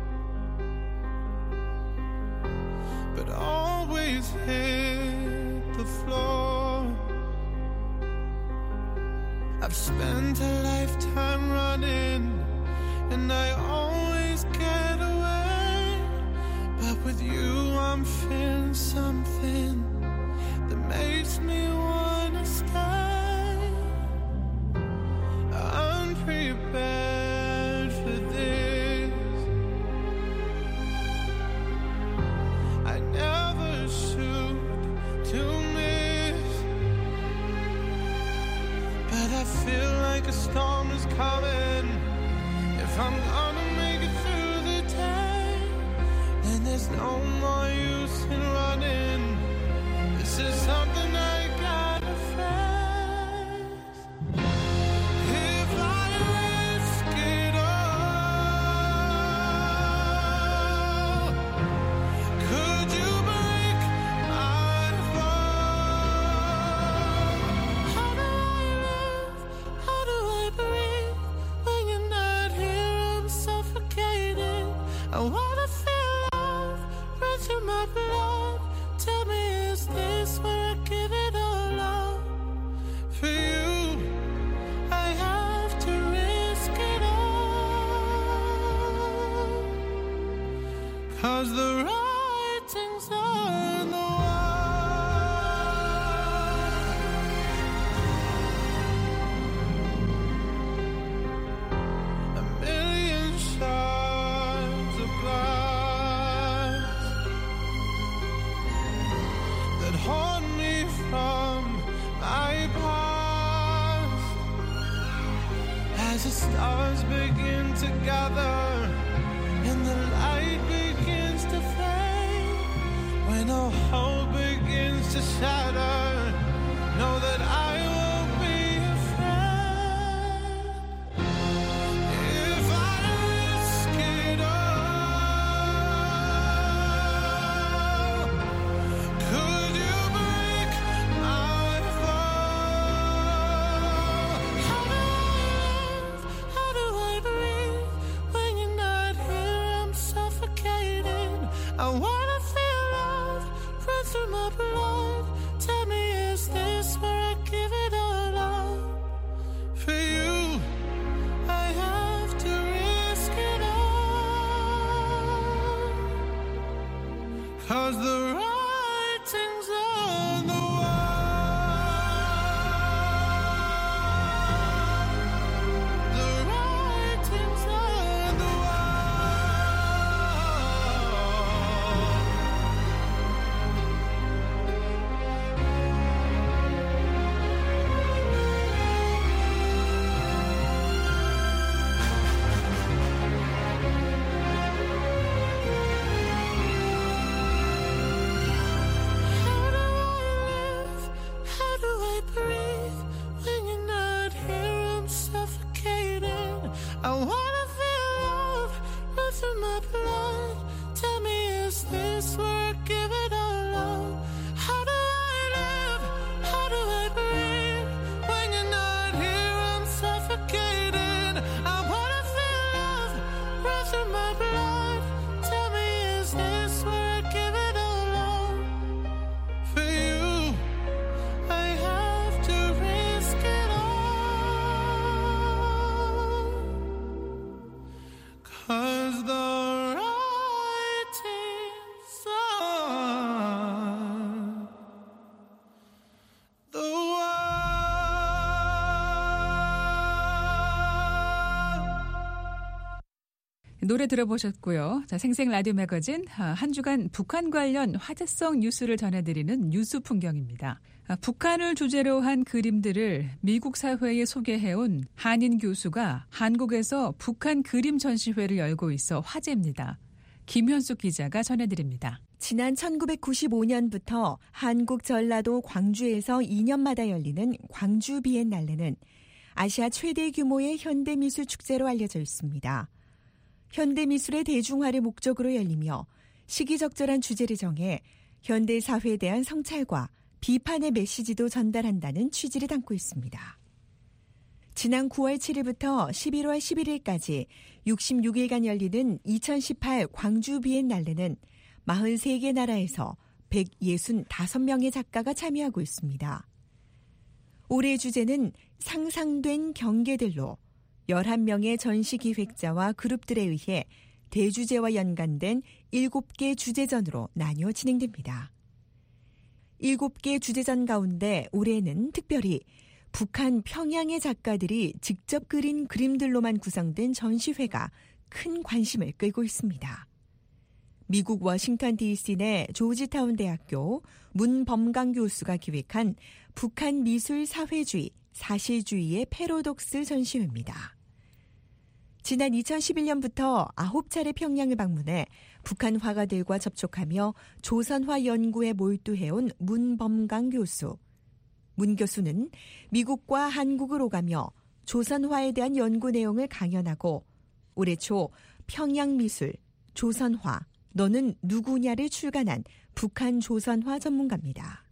but always hit the floor. I've spent a lifetime running, and I always get away. But with you, I'm feeling something that makes me wanna stay. I'm prepared for this. I never shoot to miss, but I feel like a storm is coming. If I'm gonna make it through the day, then There's no more use in running. This is something I gotta face. If I risk it all, could you break my fall? How do I live? How do I breathe? When you're not here, I'm suffocating. I wanna feel love run through my blood. Tell me, is this where I give it all up? For you, I have to risk it all. 'Cause the writing's on the wall. A million shards of glass that haunt me from my past. As the stars begin to gather and the light begins to fade, when all hope begins to shatter, know that I won't be afraid. If I risk it all, could you break my fall? How do I live? How do I breathe? When you're not here, I'm suffocating. I wanna feel love run through my blood. Tell me, is this where I give it all up? For you, I have to risk it all. 'Cause the writing's on the wall. The writing's on the How do I live? How do I breathe? When you're not here, I'm suffocating. I wanna feel love run through my blood. Tell me, is this where I give it all up? How do I live? How do I breathe? When you're not here, I'm suffocating. I wanna feel love run through my blood. Tell me, is this where I give it all up? For you, I have to risk it all. 'Cause the writing's on the 노래 들어보셨고요. 자, 생생 라디오 매거진 한 주간 북한 관련 화제성 뉴스를 전해드리는 뉴스 풍경입니다. 북한을 주제로 한 그림들을 미국 사회에 소개해온 한인 교수가 한국에서 북한 그림 전시회를 열고 있어 화제입니다. 김현숙 기자가 전해드립니다. 지난 천구백구십오 년부터 한국 전라도 광주에서 이 년마다 열리는 광주 비엔날레는 아시아 최대 규모의 현대미술 축제로 알려져 있습니다. 현대미술의 대중화를 목적으로 열리며 시기적절한 주제를 정해 현대사회에 대한 성찰과 비판의 메시지도 전달한다는 취지를 담고 있습니다. 지난 구월 칠일부터 십일월 십일일까지 육십육 일간 열리는 이천십팔 광주 비엔날레는 사십삼 개 나라에서 백육십오 명의 작가가 참여하고 있습니다. 올해 주제는 상상된 경계들로 열한 명의 전시 기획자와 그룹들에 의해 대주제와 연관된 일곱 개 주제전으로 나뉘어 진행됩니다. 일곱 개 주제전 가운데 올해는 특별히 북한 평양의 작가들이 직접 그린 그림들로만 구성된 전시회가 큰 관심을 끌고 있습니다. 미국 워싱턴 디씨 내 조지타운 대학교 문범강 교수가 기획한 북한 미술 사회주의, 사실주의의 패러독스 전시회입니다. 지난 이천십일 년부터 아홉 차례 평양을 방문해 북한 화가들과 접촉하며 조선화 연구에 몰두해온 문범강 교수. 문 교수는 미국과 한국을 오가며 조선화에 대한 연구 내용을 강연하고 올해 초 평양미술, 조선화, 너는 누구냐를 출간한 북한 조선화 전문가입니다.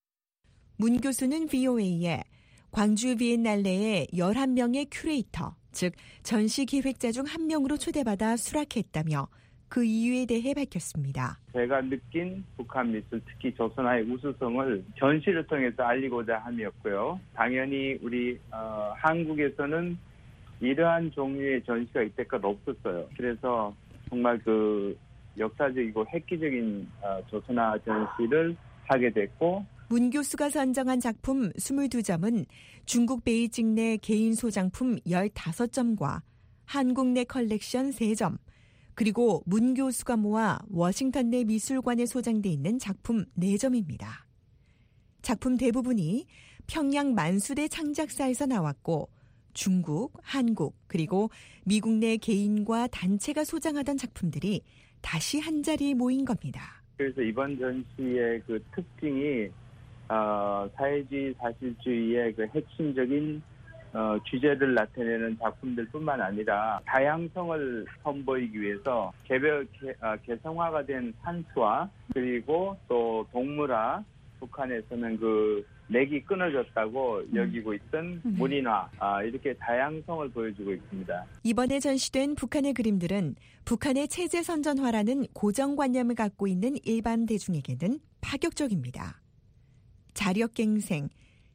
문 교수는 브이오에이에 광주 비엔날레의 열한 명의 큐레이터, 즉 전시 기획자 중 한 명으로 초대받아 수락했다며 그 이유에 대해 밝혔습니다. 제가 느낀 북한 미술, 특히 조선화의 우수성을 전시를 통해서 알리고자 함이었고요. 당연히 우리 어, 한국에서는 이러한 종류의 전시가 이때까지 없었어요. 그래서 정말 그 역사적이고 획기적인 어, 조선화 전시를 하게 됐고, 문 교수가 선정한 작품 이십이 점은 중국 베이징 내 개인 소장품 십오 점과 한국 내 컬렉션 세 점, 그리고 문 교수가 모아 워싱턴 내 미술관에 소장돼 있는 작품 네 점입니다. 작품 대부분이 평양 만수대 창작사에서 나왔고 중국, 한국, 그리고 미국 내 개인과 단체가 소장하던 작품들이 다시 한자리에 모인 겁니다. 그래서 이번 전시의 그 특징이 어, 사회주의, 사실주의의 그 핵심적인 어, 주제를 나타내는 작품들뿐만 아니라 다양성을 선보이기 위해서 개별, 개, 어, 개성화가 된 산수화, 그리고 또 동물화, 북한에서는 그 맥이 끊어졌다고 음. 여기고 있던 음. 문인화, 아, 이렇게 다양성을 보여주고 있습니다. 이번에 전시된 북한의 그림들은 북한의 체제선전화라는 고정관념을 갖고 있는 일반 대중에게는 파격적입니다. 자력갱생,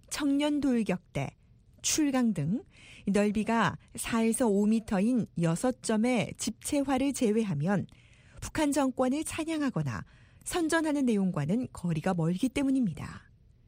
청년돌격대, 출강 등 넓이가 사에서 오 미터인 여섯 점의 집체화를 제외하면 북한 정권을 찬양하거나 선전하는 내용과는 거리가 멀기 때문입니다.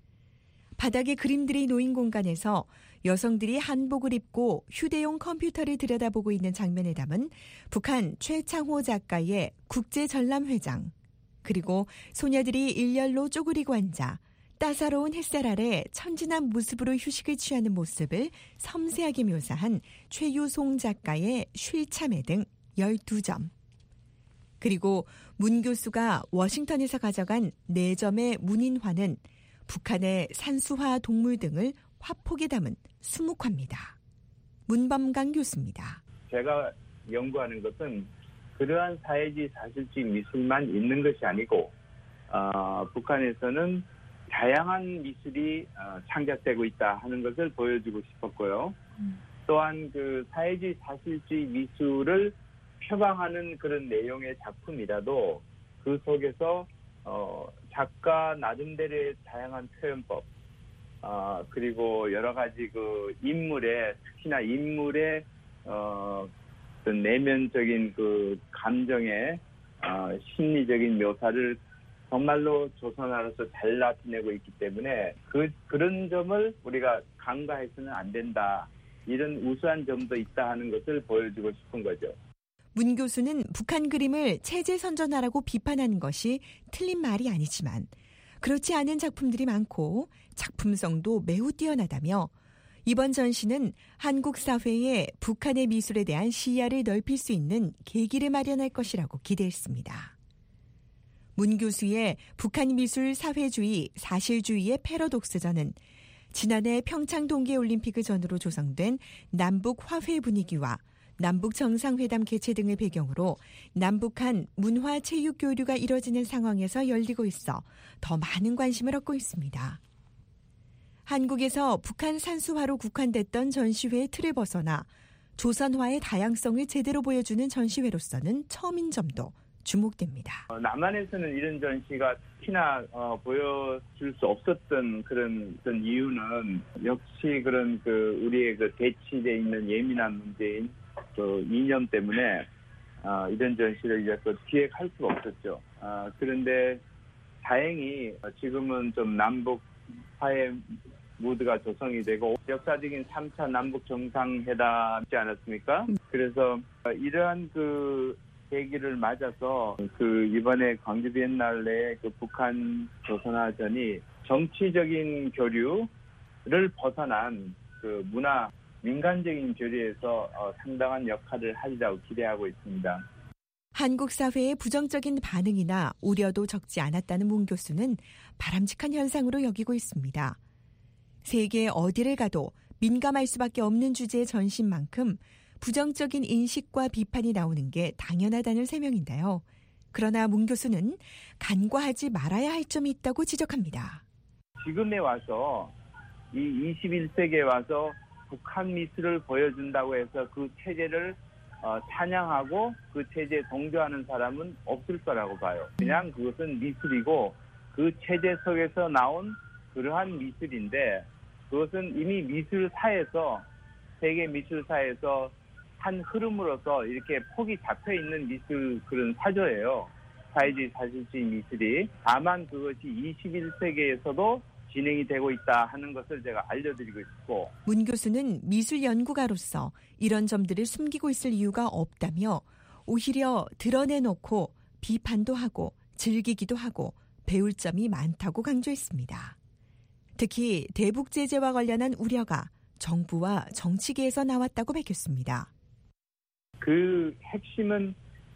바닥에 그림들이 놓인 공간에서 여성들이 한복을 입고 휴대용 컴퓨터를 들여다보고 있는 장면을 담은 북한 최창호 작가의 국제전람회장, 그리고 소녀들이 일렬로 쪼그리고 앉아 따사로운 햇살 아래 천진한 모습으로 휴식을 취하는 모습을 섬세하게 묘사한 최유송 작가의 쉴참회 등 열두 점. 그리고 문 교수가 워싱턴에서 가져간 네 점의 문인화는 북한의 산수화 동물 등을 화폭에 담은 수묵화입니다. 문범강 교수입니다. 제가 연구하는 것은 그러한 사회주의 사실주의 미술만 있는 것이 아니고 어, 북한에서는 다양한 미술이 어, 창작되고 있다 하는 것을 보여주고 싶었고요. 음. 또한 그 사회주의 사실주의 미술을 표방하는 그런 내용의 작품이라도 그 속에서 어, 작가 나름대로의 다양한 표현법, 어, 그리고 여러 가지 그 인물의, 특히나 인물의 어, 그 내면적인 그 감정의 어, 심리적인 묘사를 정말로 조선화로서 잘 나타내고 있기 때문에 그, 그런 점을 우리가 간과해서는 안 된다. 이런 우수한 점도 있다 하는 것을 보여주고 싶은 거죠. 문 교수는 북한 그림을 체제선전화라고 비판하는 것이 틀린 말이 아니지만 그렇지 않은 작품들이 많고 작품성도 매우 뛰어나다며 이번 전시는 한국 사회에 북한의 미술에 대한 시야를 넓힐 수 있는 계기를 마련할 것이라고 기대했습니다. 문 교수의 북한 미술 사회주의, 사실주의의 패러독스전은 지난해 평창 동계올림픽을 전후로 조성된 남북 화해 분위기와 남북 정상회담 개최 등을 배경으로 남북한 문화 체육 교류가 이뤄지는 상황에서 열리고 있어 더 많은 관심을 얻고 있습니다. 한국에서 북한 산수화로 국한됐던 전시회의 틀을 벗어나 조선화의 다양성을 제대로 보여주는 전시회로서는 처음인 점도 주목됩니다. 어, 남한에서는 이런 전시가 특히나 어, 보여줄 수 없었던 그런, 그런 이유는 역시 그런 그 우리의 그 대치돼 있는 예민한 문제인 그 이념 때문에 어, 이런 전시를 이제 또 기획할 수가 없었죠. 어, 그런데 다행히 지금은 좀 남북 화해 무드가 조성이 되고 역사적인 삼 차 남북 정상회담이지 않았습니까? 그래서 이러한 그 계기를 맞아서 그 이번에 광주 비엔날레 그 북한 조선화전이 정치적인 교류를 벗어난 그 문화 민간적인 교류에서 어, 상당한 역할을 하리라고 기대하고 있습니다. 한국 사회의 부정적인 반응이나 우려도 적지 않았다는 문 교수는 바람직한 현상으로 여기고 있습니다. 세계 어디를 가도 민감할 수밖에 없는 주제의 전신 만큼 부정적인 인식과 비판이 나오는 게 당연하다는 세명인데요. 그러나 문 교수는 간과하지 말아야 할 점이 있다고 지적합니다. 지금에 와서 이 이십일 세기에 와서 북한 미술을 보여준다고 해서 그 체제를 어, 찬양하고 그 체제에 동조하는 사람은 없을 거라고 봐요. 그냥 그것은 미술이고 그 체제 속에서 나온 그러한 미술인데 그것은 이미 미술사에서 세계 미술사에서 한 흐름으로서 이렇게 폭이 잡혀있는 미술 그런 사조예요. 사회주의 사실주의 미술이. 다만 그것이 이십일 세기에서도 진행이 되고 있다 하는 것을 제가 알려드리고 싶고. 문 교수는 미술 연구가로서 이런 점들을 숨기고 있을 이유가 없다며 오히려 드러내놓고 비판도 하고 즐기기도 하고 배울 점이 많다고 강조했습니다. 특히 대북 제재와 관련한 우려가 정부와 정치계에서 나왔다고 밝혔습니다. 그 핵심은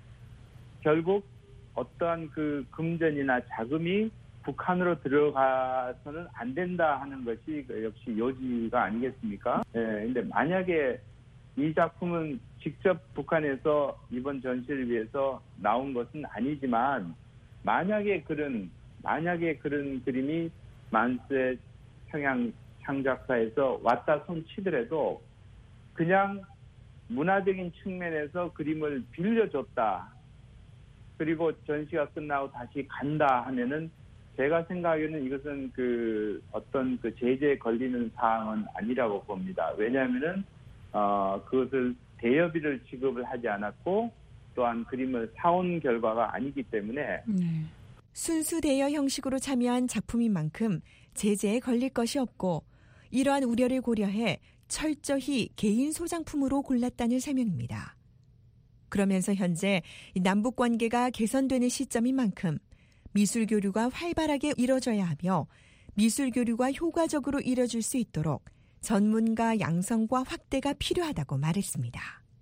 결국 어떠한 그 금전이나 자금이 북한으로 들어가서는 안 된다 하는 것이 역시 요지가 아니겠습니까? 예, 근데 만약에 이 작품은 직접 북한에서 이번 전시를 위해서 나온 것은 아니지만 만약에 그런 만약에 그런 그림이 만세 평양 창작사에서 왔다 손치더라도 그냥 문화적인 측면에서 그림을 빌려줬다. 그리고 전시가 끝나고 다시 간다 하면은 제가 생각하기에는 이것은 그 어떤 그 제재에 걸리는 사항은 아니라고 봅니다. 왜냐하면은 어 그것을 대여비를 지급을 하지 않았고 또한 그림을 사온 결과가 아니기 때문에 네. 순수 대여 형식으로 참여한 작품인 만큼 제재에 걸릴 것이 없고 이러한 우려를 고려해 철저히 개인 소장품으로 골랐다는 설명입니다. 그러면서 현재 남북 관계가 개선되는 시점인 만큼 미술 교류가 활발하게 이뤄져야 하며 미술 교류가 효과적으로 이뤄질 수 있도록 전문가 양성과 확대가 필요하다고 말했습니다.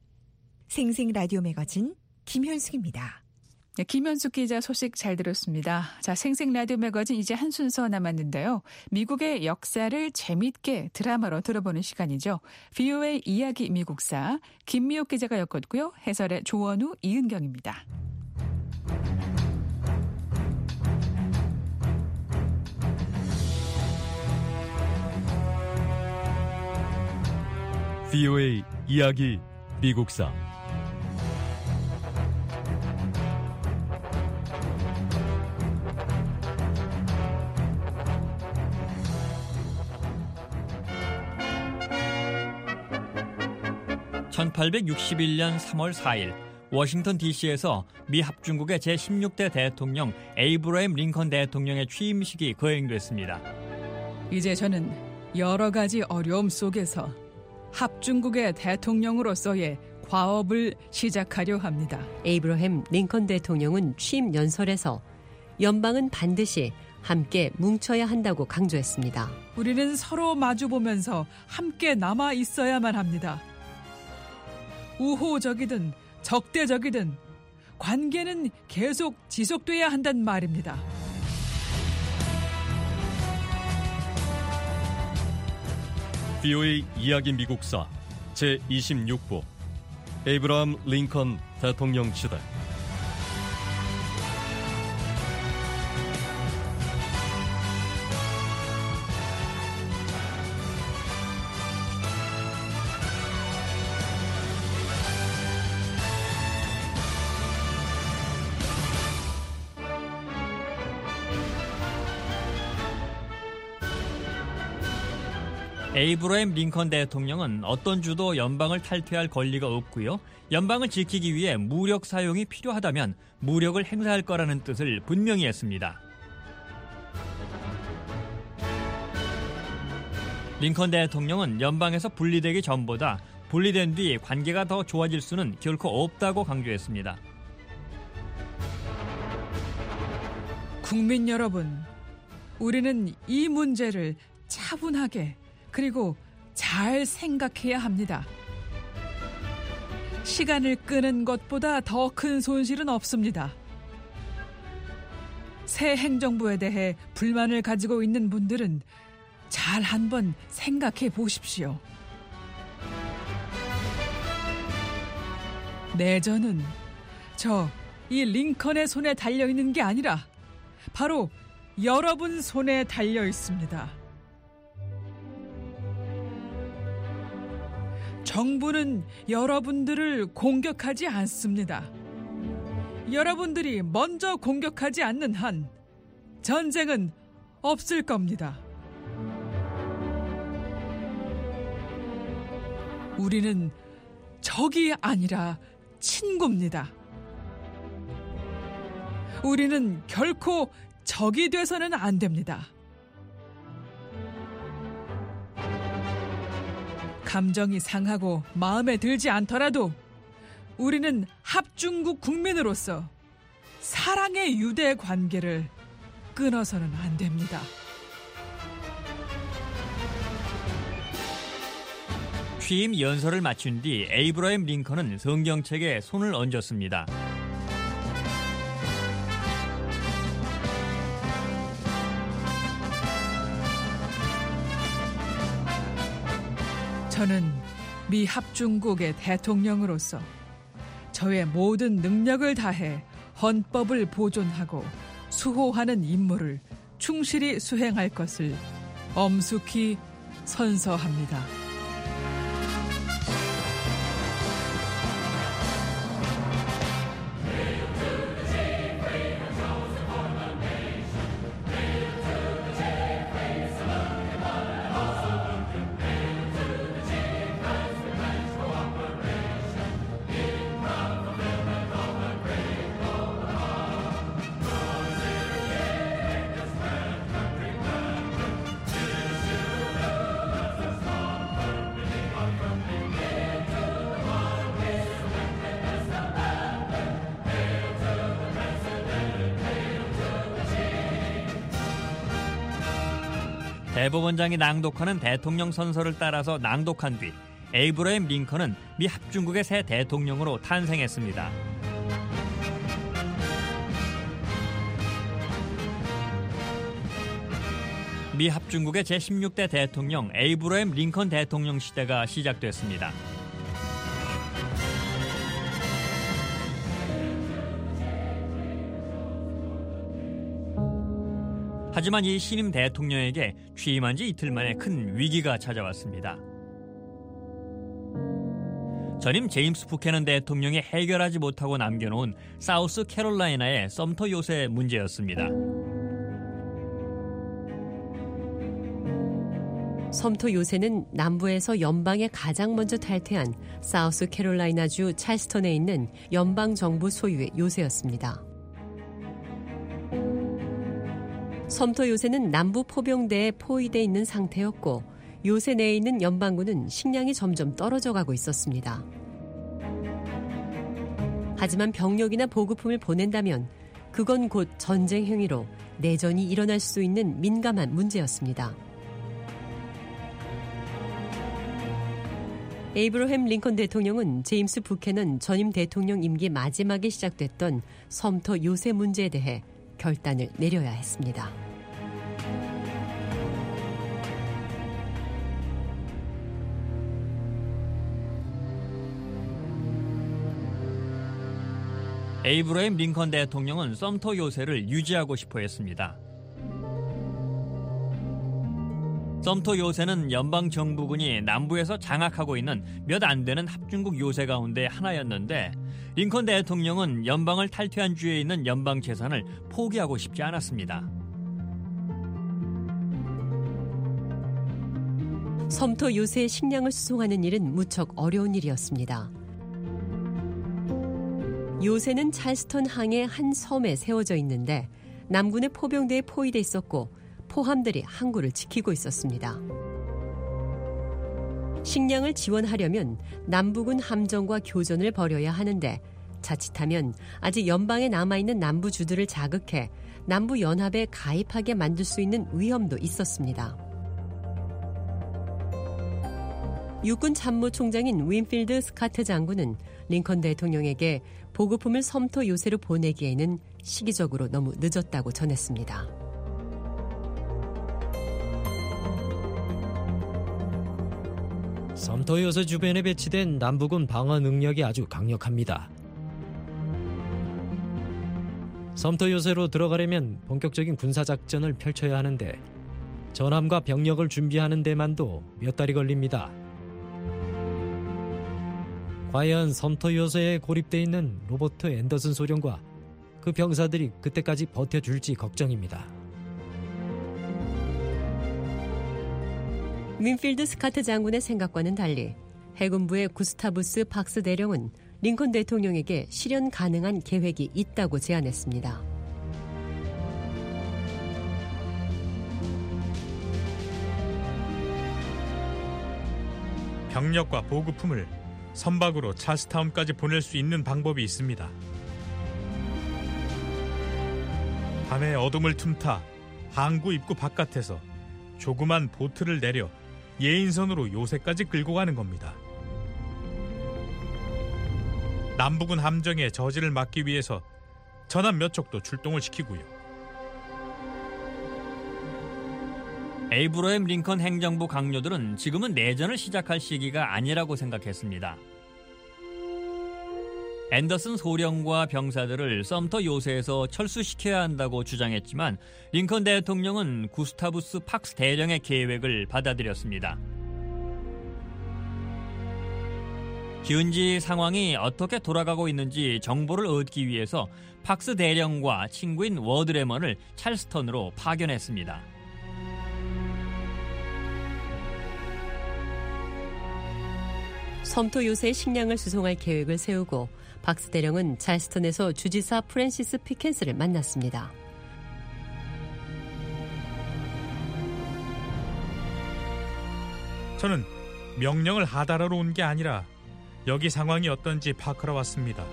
생생 라디오 매거진 김현숙입니다. 네, 김현숙 기자 소식 잘 들었습니다. 자, 생생 라디오 매거진 이제 한 순서 남았는데요. 미국의 역사를 재미있게 드라마로 들어보는 시간이죠. 브이오에이 이야기 미국사 김미옥 기자가 엮었고요. 해설의 조원우, 이은경입니다. 브이오에이 이야기 미국사 천팔백육십일 년 삼월 사일 워싱턴 디씨에서 미 합중국의 제십육 대 대통령 에이브러햄 링컨 대통령의 취임식이 거행됐습니다. 이제 저는 여러 가지 어려움 속에서 합중국의 대통령으로서의 과업을 시작하려 합니다. 에이브러햄 링컨 대통령은 취임 연설에서 연방은 반드시 함께 뭉쳐야 한다고 강조했습니다. 우리는 서로 마주보면서 함께 남아 있어야만 합니다. 우호적이든 적대적이든 관계는 계속 지속돼야 한단 말입니다. 브이오에이 이야기 미국사 제이십육 부 에이브러함 링컨 대통령 시대. 에이브러햄 링컨 대통령은 어떤 주도 연방을 탈퇴할 권리가 없고요. 연방을 지키기 위해 무력 사용이 필요하다면 무력을 행사할 거라는 뜻을 분명히 했습니다. 링컨 대통령은 연방에서 분리되기 전보다 분리된 뒤 관계가 더 좋아질 수는 결코 없다고 강조했습니다. 국민 여러분, 우리는 이 문제를 차분하게 그리고 잘 생각해야 합니다. 시간을 끄는 것보다 더 큰 손실은 없습니다. 새 행정부에 대해 불만을 가지고 있는 분들은 잘 한번 생각해 보십시오. 내전은 저 이 링컨의 손에 달려 있는 게 아니라 바로 여러분 손에 달려 있습니다. 정부는 여러분들을 공격하지 않습니다. 여러분들이 먼저 공격하지 않는 한 전쟁은 없을 겁니다. 우리는 적이 아니라 친구입니다. 우리는 결코 적이 돼서는 안 됩니다. 감정이 상하고 마음에 들지 않더라도 우리는 합중국 국민으로서 사랑의 유대 관계를 끊어서는 안 됩니다. 취임 연설을 마친 뒤 에이브러햄 링컨은 성경책에 손을 얹었습니다. 저는 미 합중국의 대통령으로서 저의 모든 능력을 다해 헌법을 보존하고 수호하는 임무를 충실히 수행할 것을 엄숙히 선서합니다. 대법원장이 낭독하는 대통령 선서를 따라서 낭독한 뒤 에이브러햄 링컨은 미 합중국의 새 대통령으로 탄생했습니다. 미 합중국의 제십육 대 대통령 에이브러햄 링컨 대통령 시대가 시작됐습니다. 하지만 이 신임 대통령에게 취임한 지 이틀 만에 큰 위기가 찾아왔습니다. 전임 제임스 부캐넌 대통령이 해결하지 못하고 남겨놓은 사우스 캐롤라이나의 썸터 요새 문제였습니다. 썸터 요새는 남부에서 연방에 가장 먼저 탈퇴한 사우스 캐롤라이나주 찰스턴에 있는 연방정부 소유의 요새였습니다. 썸터 요새는 남부 포병대에 포위돼 있는 상태였고 요새 내에 있는 연방군은 식량이 점점 떨어져 가고 있었습니다. 하지만 병력이나 보급품을 보낸다면 그건 곧 전쟁 행위로 내전이 일어날 수 있는 민감한 문제였습니다. 에이브러햄 링컨 대통령은 제임스 부캐넌 전임 대통령 임기 마지막에 시작됐던 썸터 요새 문제에 대해 결단을 내려야 했습니다. 에이브러햄 링컨 대통령은 썸터 요새를 유지하고 싶어 했습니다. 썸터 요새는 연방 정부군이 남부에서 장악하고 있는 몇 안 되는 합중국 요새 가운데 하나였는데 링컨 대통령은 연방을 탈퇴한 주에 있는 연방 재산을 포기하고 싶지 않았습니다. 썸터 요새의 식량을 수송하는 일은 무척 어려운 일이었습니다. 요새는 찰스턴 항의 한 섬에 세워져 있는데 남군의 포병대에 포위돼 있었고 포함들이 항구를 지키고 있었습니다. 식량을 지원하려면 남부군 함정과 교전을 벌여야 하는데 자칫하면 아직 연방에 남아있는 남부주들을 자극해 남부연합에 가입하게 만들 수 있는 위험도 있었습니다. 육군 참모총장인 윈필드 스카트 장군은 링컨 대통령에게 보급품을 섬토 요새로 보내기에는 시기적으로 너무 늦었다고 전했습니다. 섬토 요새 주변에 배치된 남부군 방어 능력이 아주 강력합니다. 섬토 요새로 들어가려면 본격적인 군사작전을 펼쳐야 하는데 전함과 병력을 준비하는 데만도 몇 달이 걸립니다. 과연 섬토 요새에 고립돼 있는 로버트 앤더슨 소령과 그 병사들이 그때까지 버텨줄지 걱정입니다. 윈필드 스카트 장군의 생각과는 달리 해군부의 구스타부스 박스 대령은 링컨 대통령에게 실현 가능한 계획이 있다고 제안했습니다. 병력과 보급품을 선박으로 찰스타운까지 보낼 수 있는 방법이 있습니다. 밤에 어둠을 틈타 항구 입구 바깥에서 조그만 보트를 내려 예인선으로 요새까지 끌고 가는 겁니다. 남부군 함정의 저지를 막기 위해서 전함 몇 척도 출동을 시키고요. 에이브러햄 링컨 행정부 강요들은 지금은 내전을 시작할 시기가 아니라고 생각했습니다. 앤더슨 소령과 병사들을 섬터 요새에서 철수시켜야 한다고 주장했지만 링컨 대통령은 구스타부스 박스 대령의 계획을 받아들였습니다. 현지 상황이 어떻게 돌아가고 있는지 정보를 얻기 위해서 박스 대령과 친구인 워드레먼을 찰스턴으로 파견했습니다. 섬토 요새의 식량을 수송할 계획을 세우고 박스 대령은 찰스턴에서 주지사 프랜시스 피켄스를 만났습니다. 저는 명령을 하달하러 온 게 아니라 여기 상황이 어떤지 파악하러 왔습니다.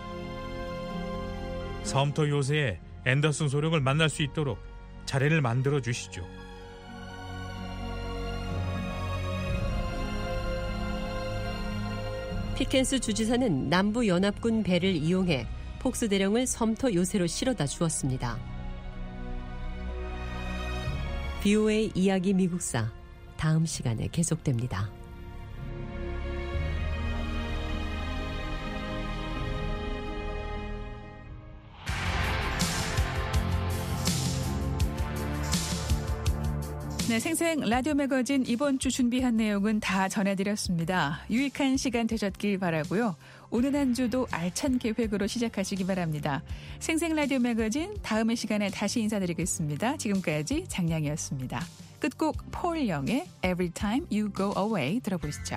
섬토 요새에 앤더슨 소령을 만날 수 있도록 자리를 만들어 주시죠. 피켄스 주지사는 남부연합군 배를 이용해 폭스 대령을 섬토 요새로 실어다 주었습니다. 비오에이 이야기 미국사 다음 시간에 계속됩니다. 네, 생생 라디오 매거진 이번 주 준비한 내용은 다 전해드렸습니다. 유익한 시간 되셨길 바라고요. 오늘 한 주도 알찬 계획으로 시작하시기 바랍니다. 생생 라디오 매거진 다음 시간에 다시 인사드리겠습니다. 지금까지 장량이었습니다. 끝곡 폴 영의 Every Time You Go Away 들어보시죠.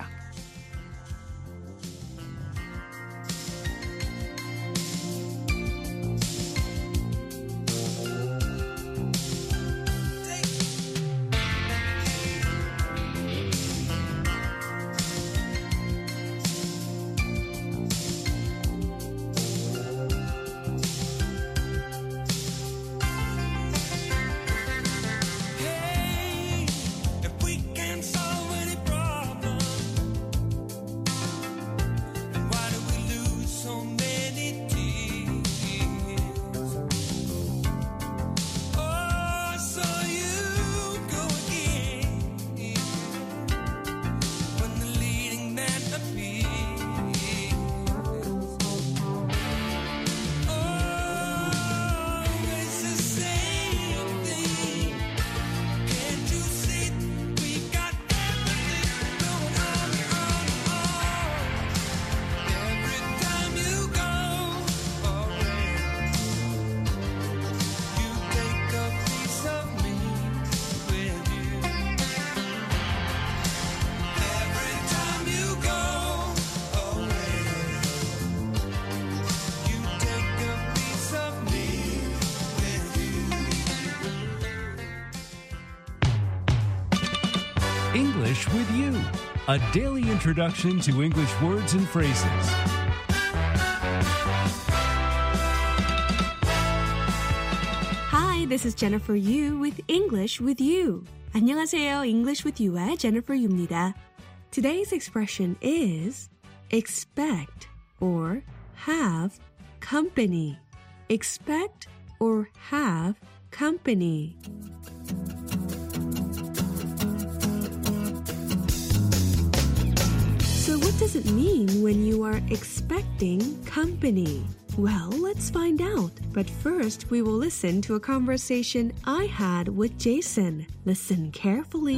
English with You, a daily introduction to English words and phrases. Hi, this is Jennifer Yu with English with You. 안녕하세요. English with You의 Jennifer Yu입니다. Today's expression is expect or have company. Expect or have company. So what does it mean when you are expecting company? Well, let's find out. But first, we will listen to a conversation I had with Jason. Listen carefully.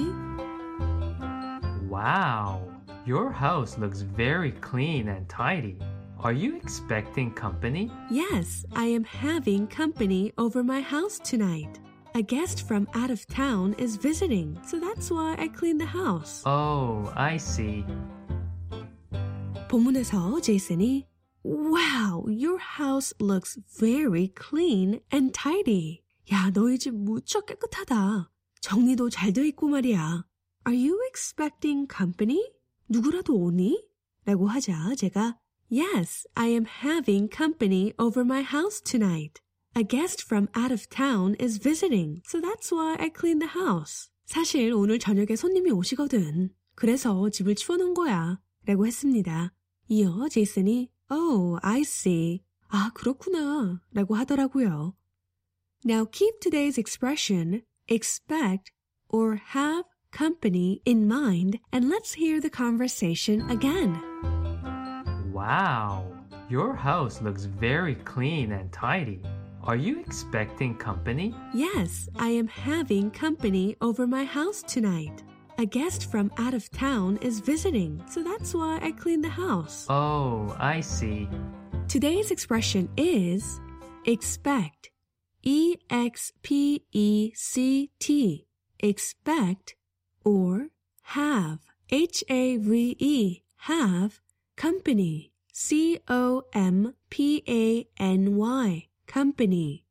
Wow, your house looks very clean and tidy. Are you expecting company? Yes, I am having company over my house tonight. A guest from out of town is visiting, so that's why I cleaned the house. Oh, I see. 본문에서 제이슨이 Wow, your house looks very clean and tidy. 야, 너희 집 무척 깨끗하다. 정리도 잘 돼 있고 말이야. Are you expecting company? 누구라도 오니? 라고 하자 제가 Yes, I am having company over my house tonight. A guest from out of town is visiting, so that's why I cleaned the house. 사실 오늘 저녁에 손님이 오시거든. 그래서 집을 치워놓은 거야. 라고 했습니다. 이어 제이슨이 Oh, I see. 아, 그렇구나. 라고 하더라고요. Now keep today's expression expect or have company in mind and let's hear the conversation again. Wow, your house looks very clean and tidy. Are you expecting company? Yes, I am having company over my house tonight. A guest from out of town is visiting, so that's why I cleaned the house. Oh, I see. Today's expression is expect. E X P E C T. Expect or have. H A V E. Have company. C O M P A N Y. Company.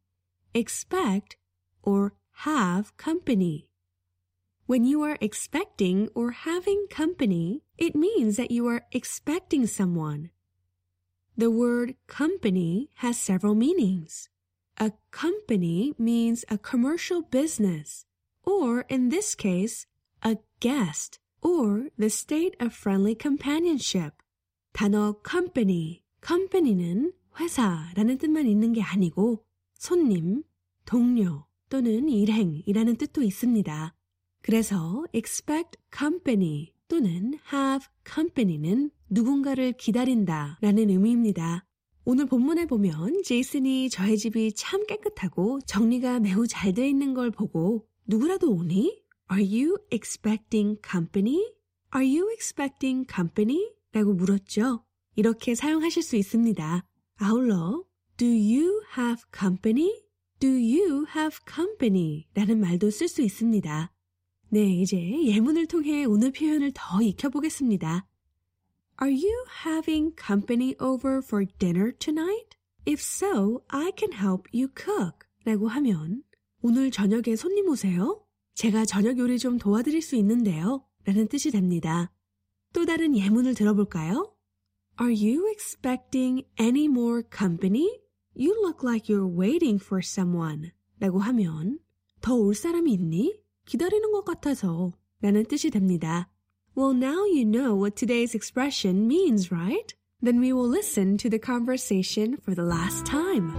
Expect or have company. When you are expecting or having company, it means that you are expecting someone. The word company has several meanings. A company means a commercial business, or in this case, a guest, or the state of friendly companionship. 단어 company, company는 회사라는 뜻만 있는 게 아니고 손님, 동료 또는 일행이라는 뜻도 있습니다. 그래서 expect company 또는 have company는 누군가를 기다린다 라는 의미입니다. 오늘 본문에 보면 제이슨이 저의 집이 참 깨끗하고 정리가 매우 잘 돼 있는 걸 보고 누구라도 오니? Are you expecting company? Are you expecting company? 라고 물었죠. 이렇게 사용하실 수 있습니다. 아울러 Do you have company? Do you have company? 라는 말도 쓸 수 있습니다. 네, 이제 예문을 통해 오늘 표현을 더 익혀보겠습니다. Are you having company over for dinner tonight? If so, I can help you cook. 라고 하면 오늘 저녁에 손님 오세요? 제가 저녁 요리 좀 도와드릴 수 있는데요. 라는 뜻이 됩니다. 또 다른 예문을 들어볼까요? Are you expecting any more company? You look like you're waiting for someone. 라고 하면 더 올 사람이 있니? 기다리는 것 같아서 라는 뜻이 됩니다. Well, now you know what today's expression means, right? Then we will listen to the conversation for the last time.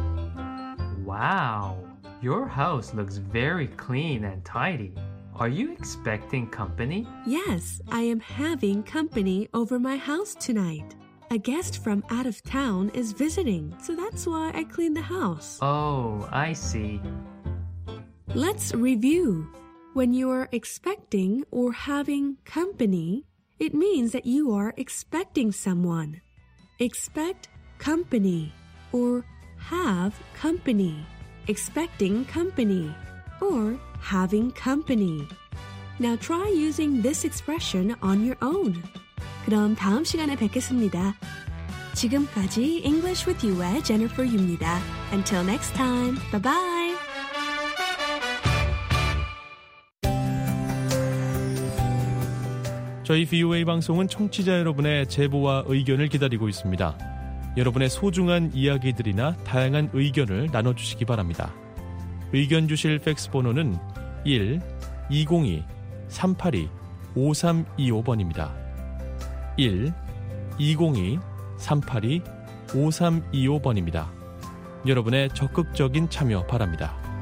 Wow, your house looks very clean and tidy. Are you expecting company? Yes, I am having company over my house tonight. A guest from out of town is visiting, so that's why I cleaned the house. Oh, I see. Let's review. When you are expecting or having company, it means that you are expecting someone. Expect company or have company. Expecting company or having company. Now try using this expression on your own. 그럼 다음 시간에 뵙겠습니다. 지금까지 English with You의 Jennifer Yu입니다. Until next time, bye bye. 저희 브이오에이 방송은 청취자 여러분의 제보와 의견을 기다리고 있습니다. 여러분의 소중한 이야기들이나 다양한 의견을 나눠주시기 바랍니다. 의견 주실 팩스 번호는 일 이공이 삼팔이 오삼이오 번입니다. 일 이공이 삼팔이 오삼이오 번입니다. 여러분의 적극적인 참여 바랍니다.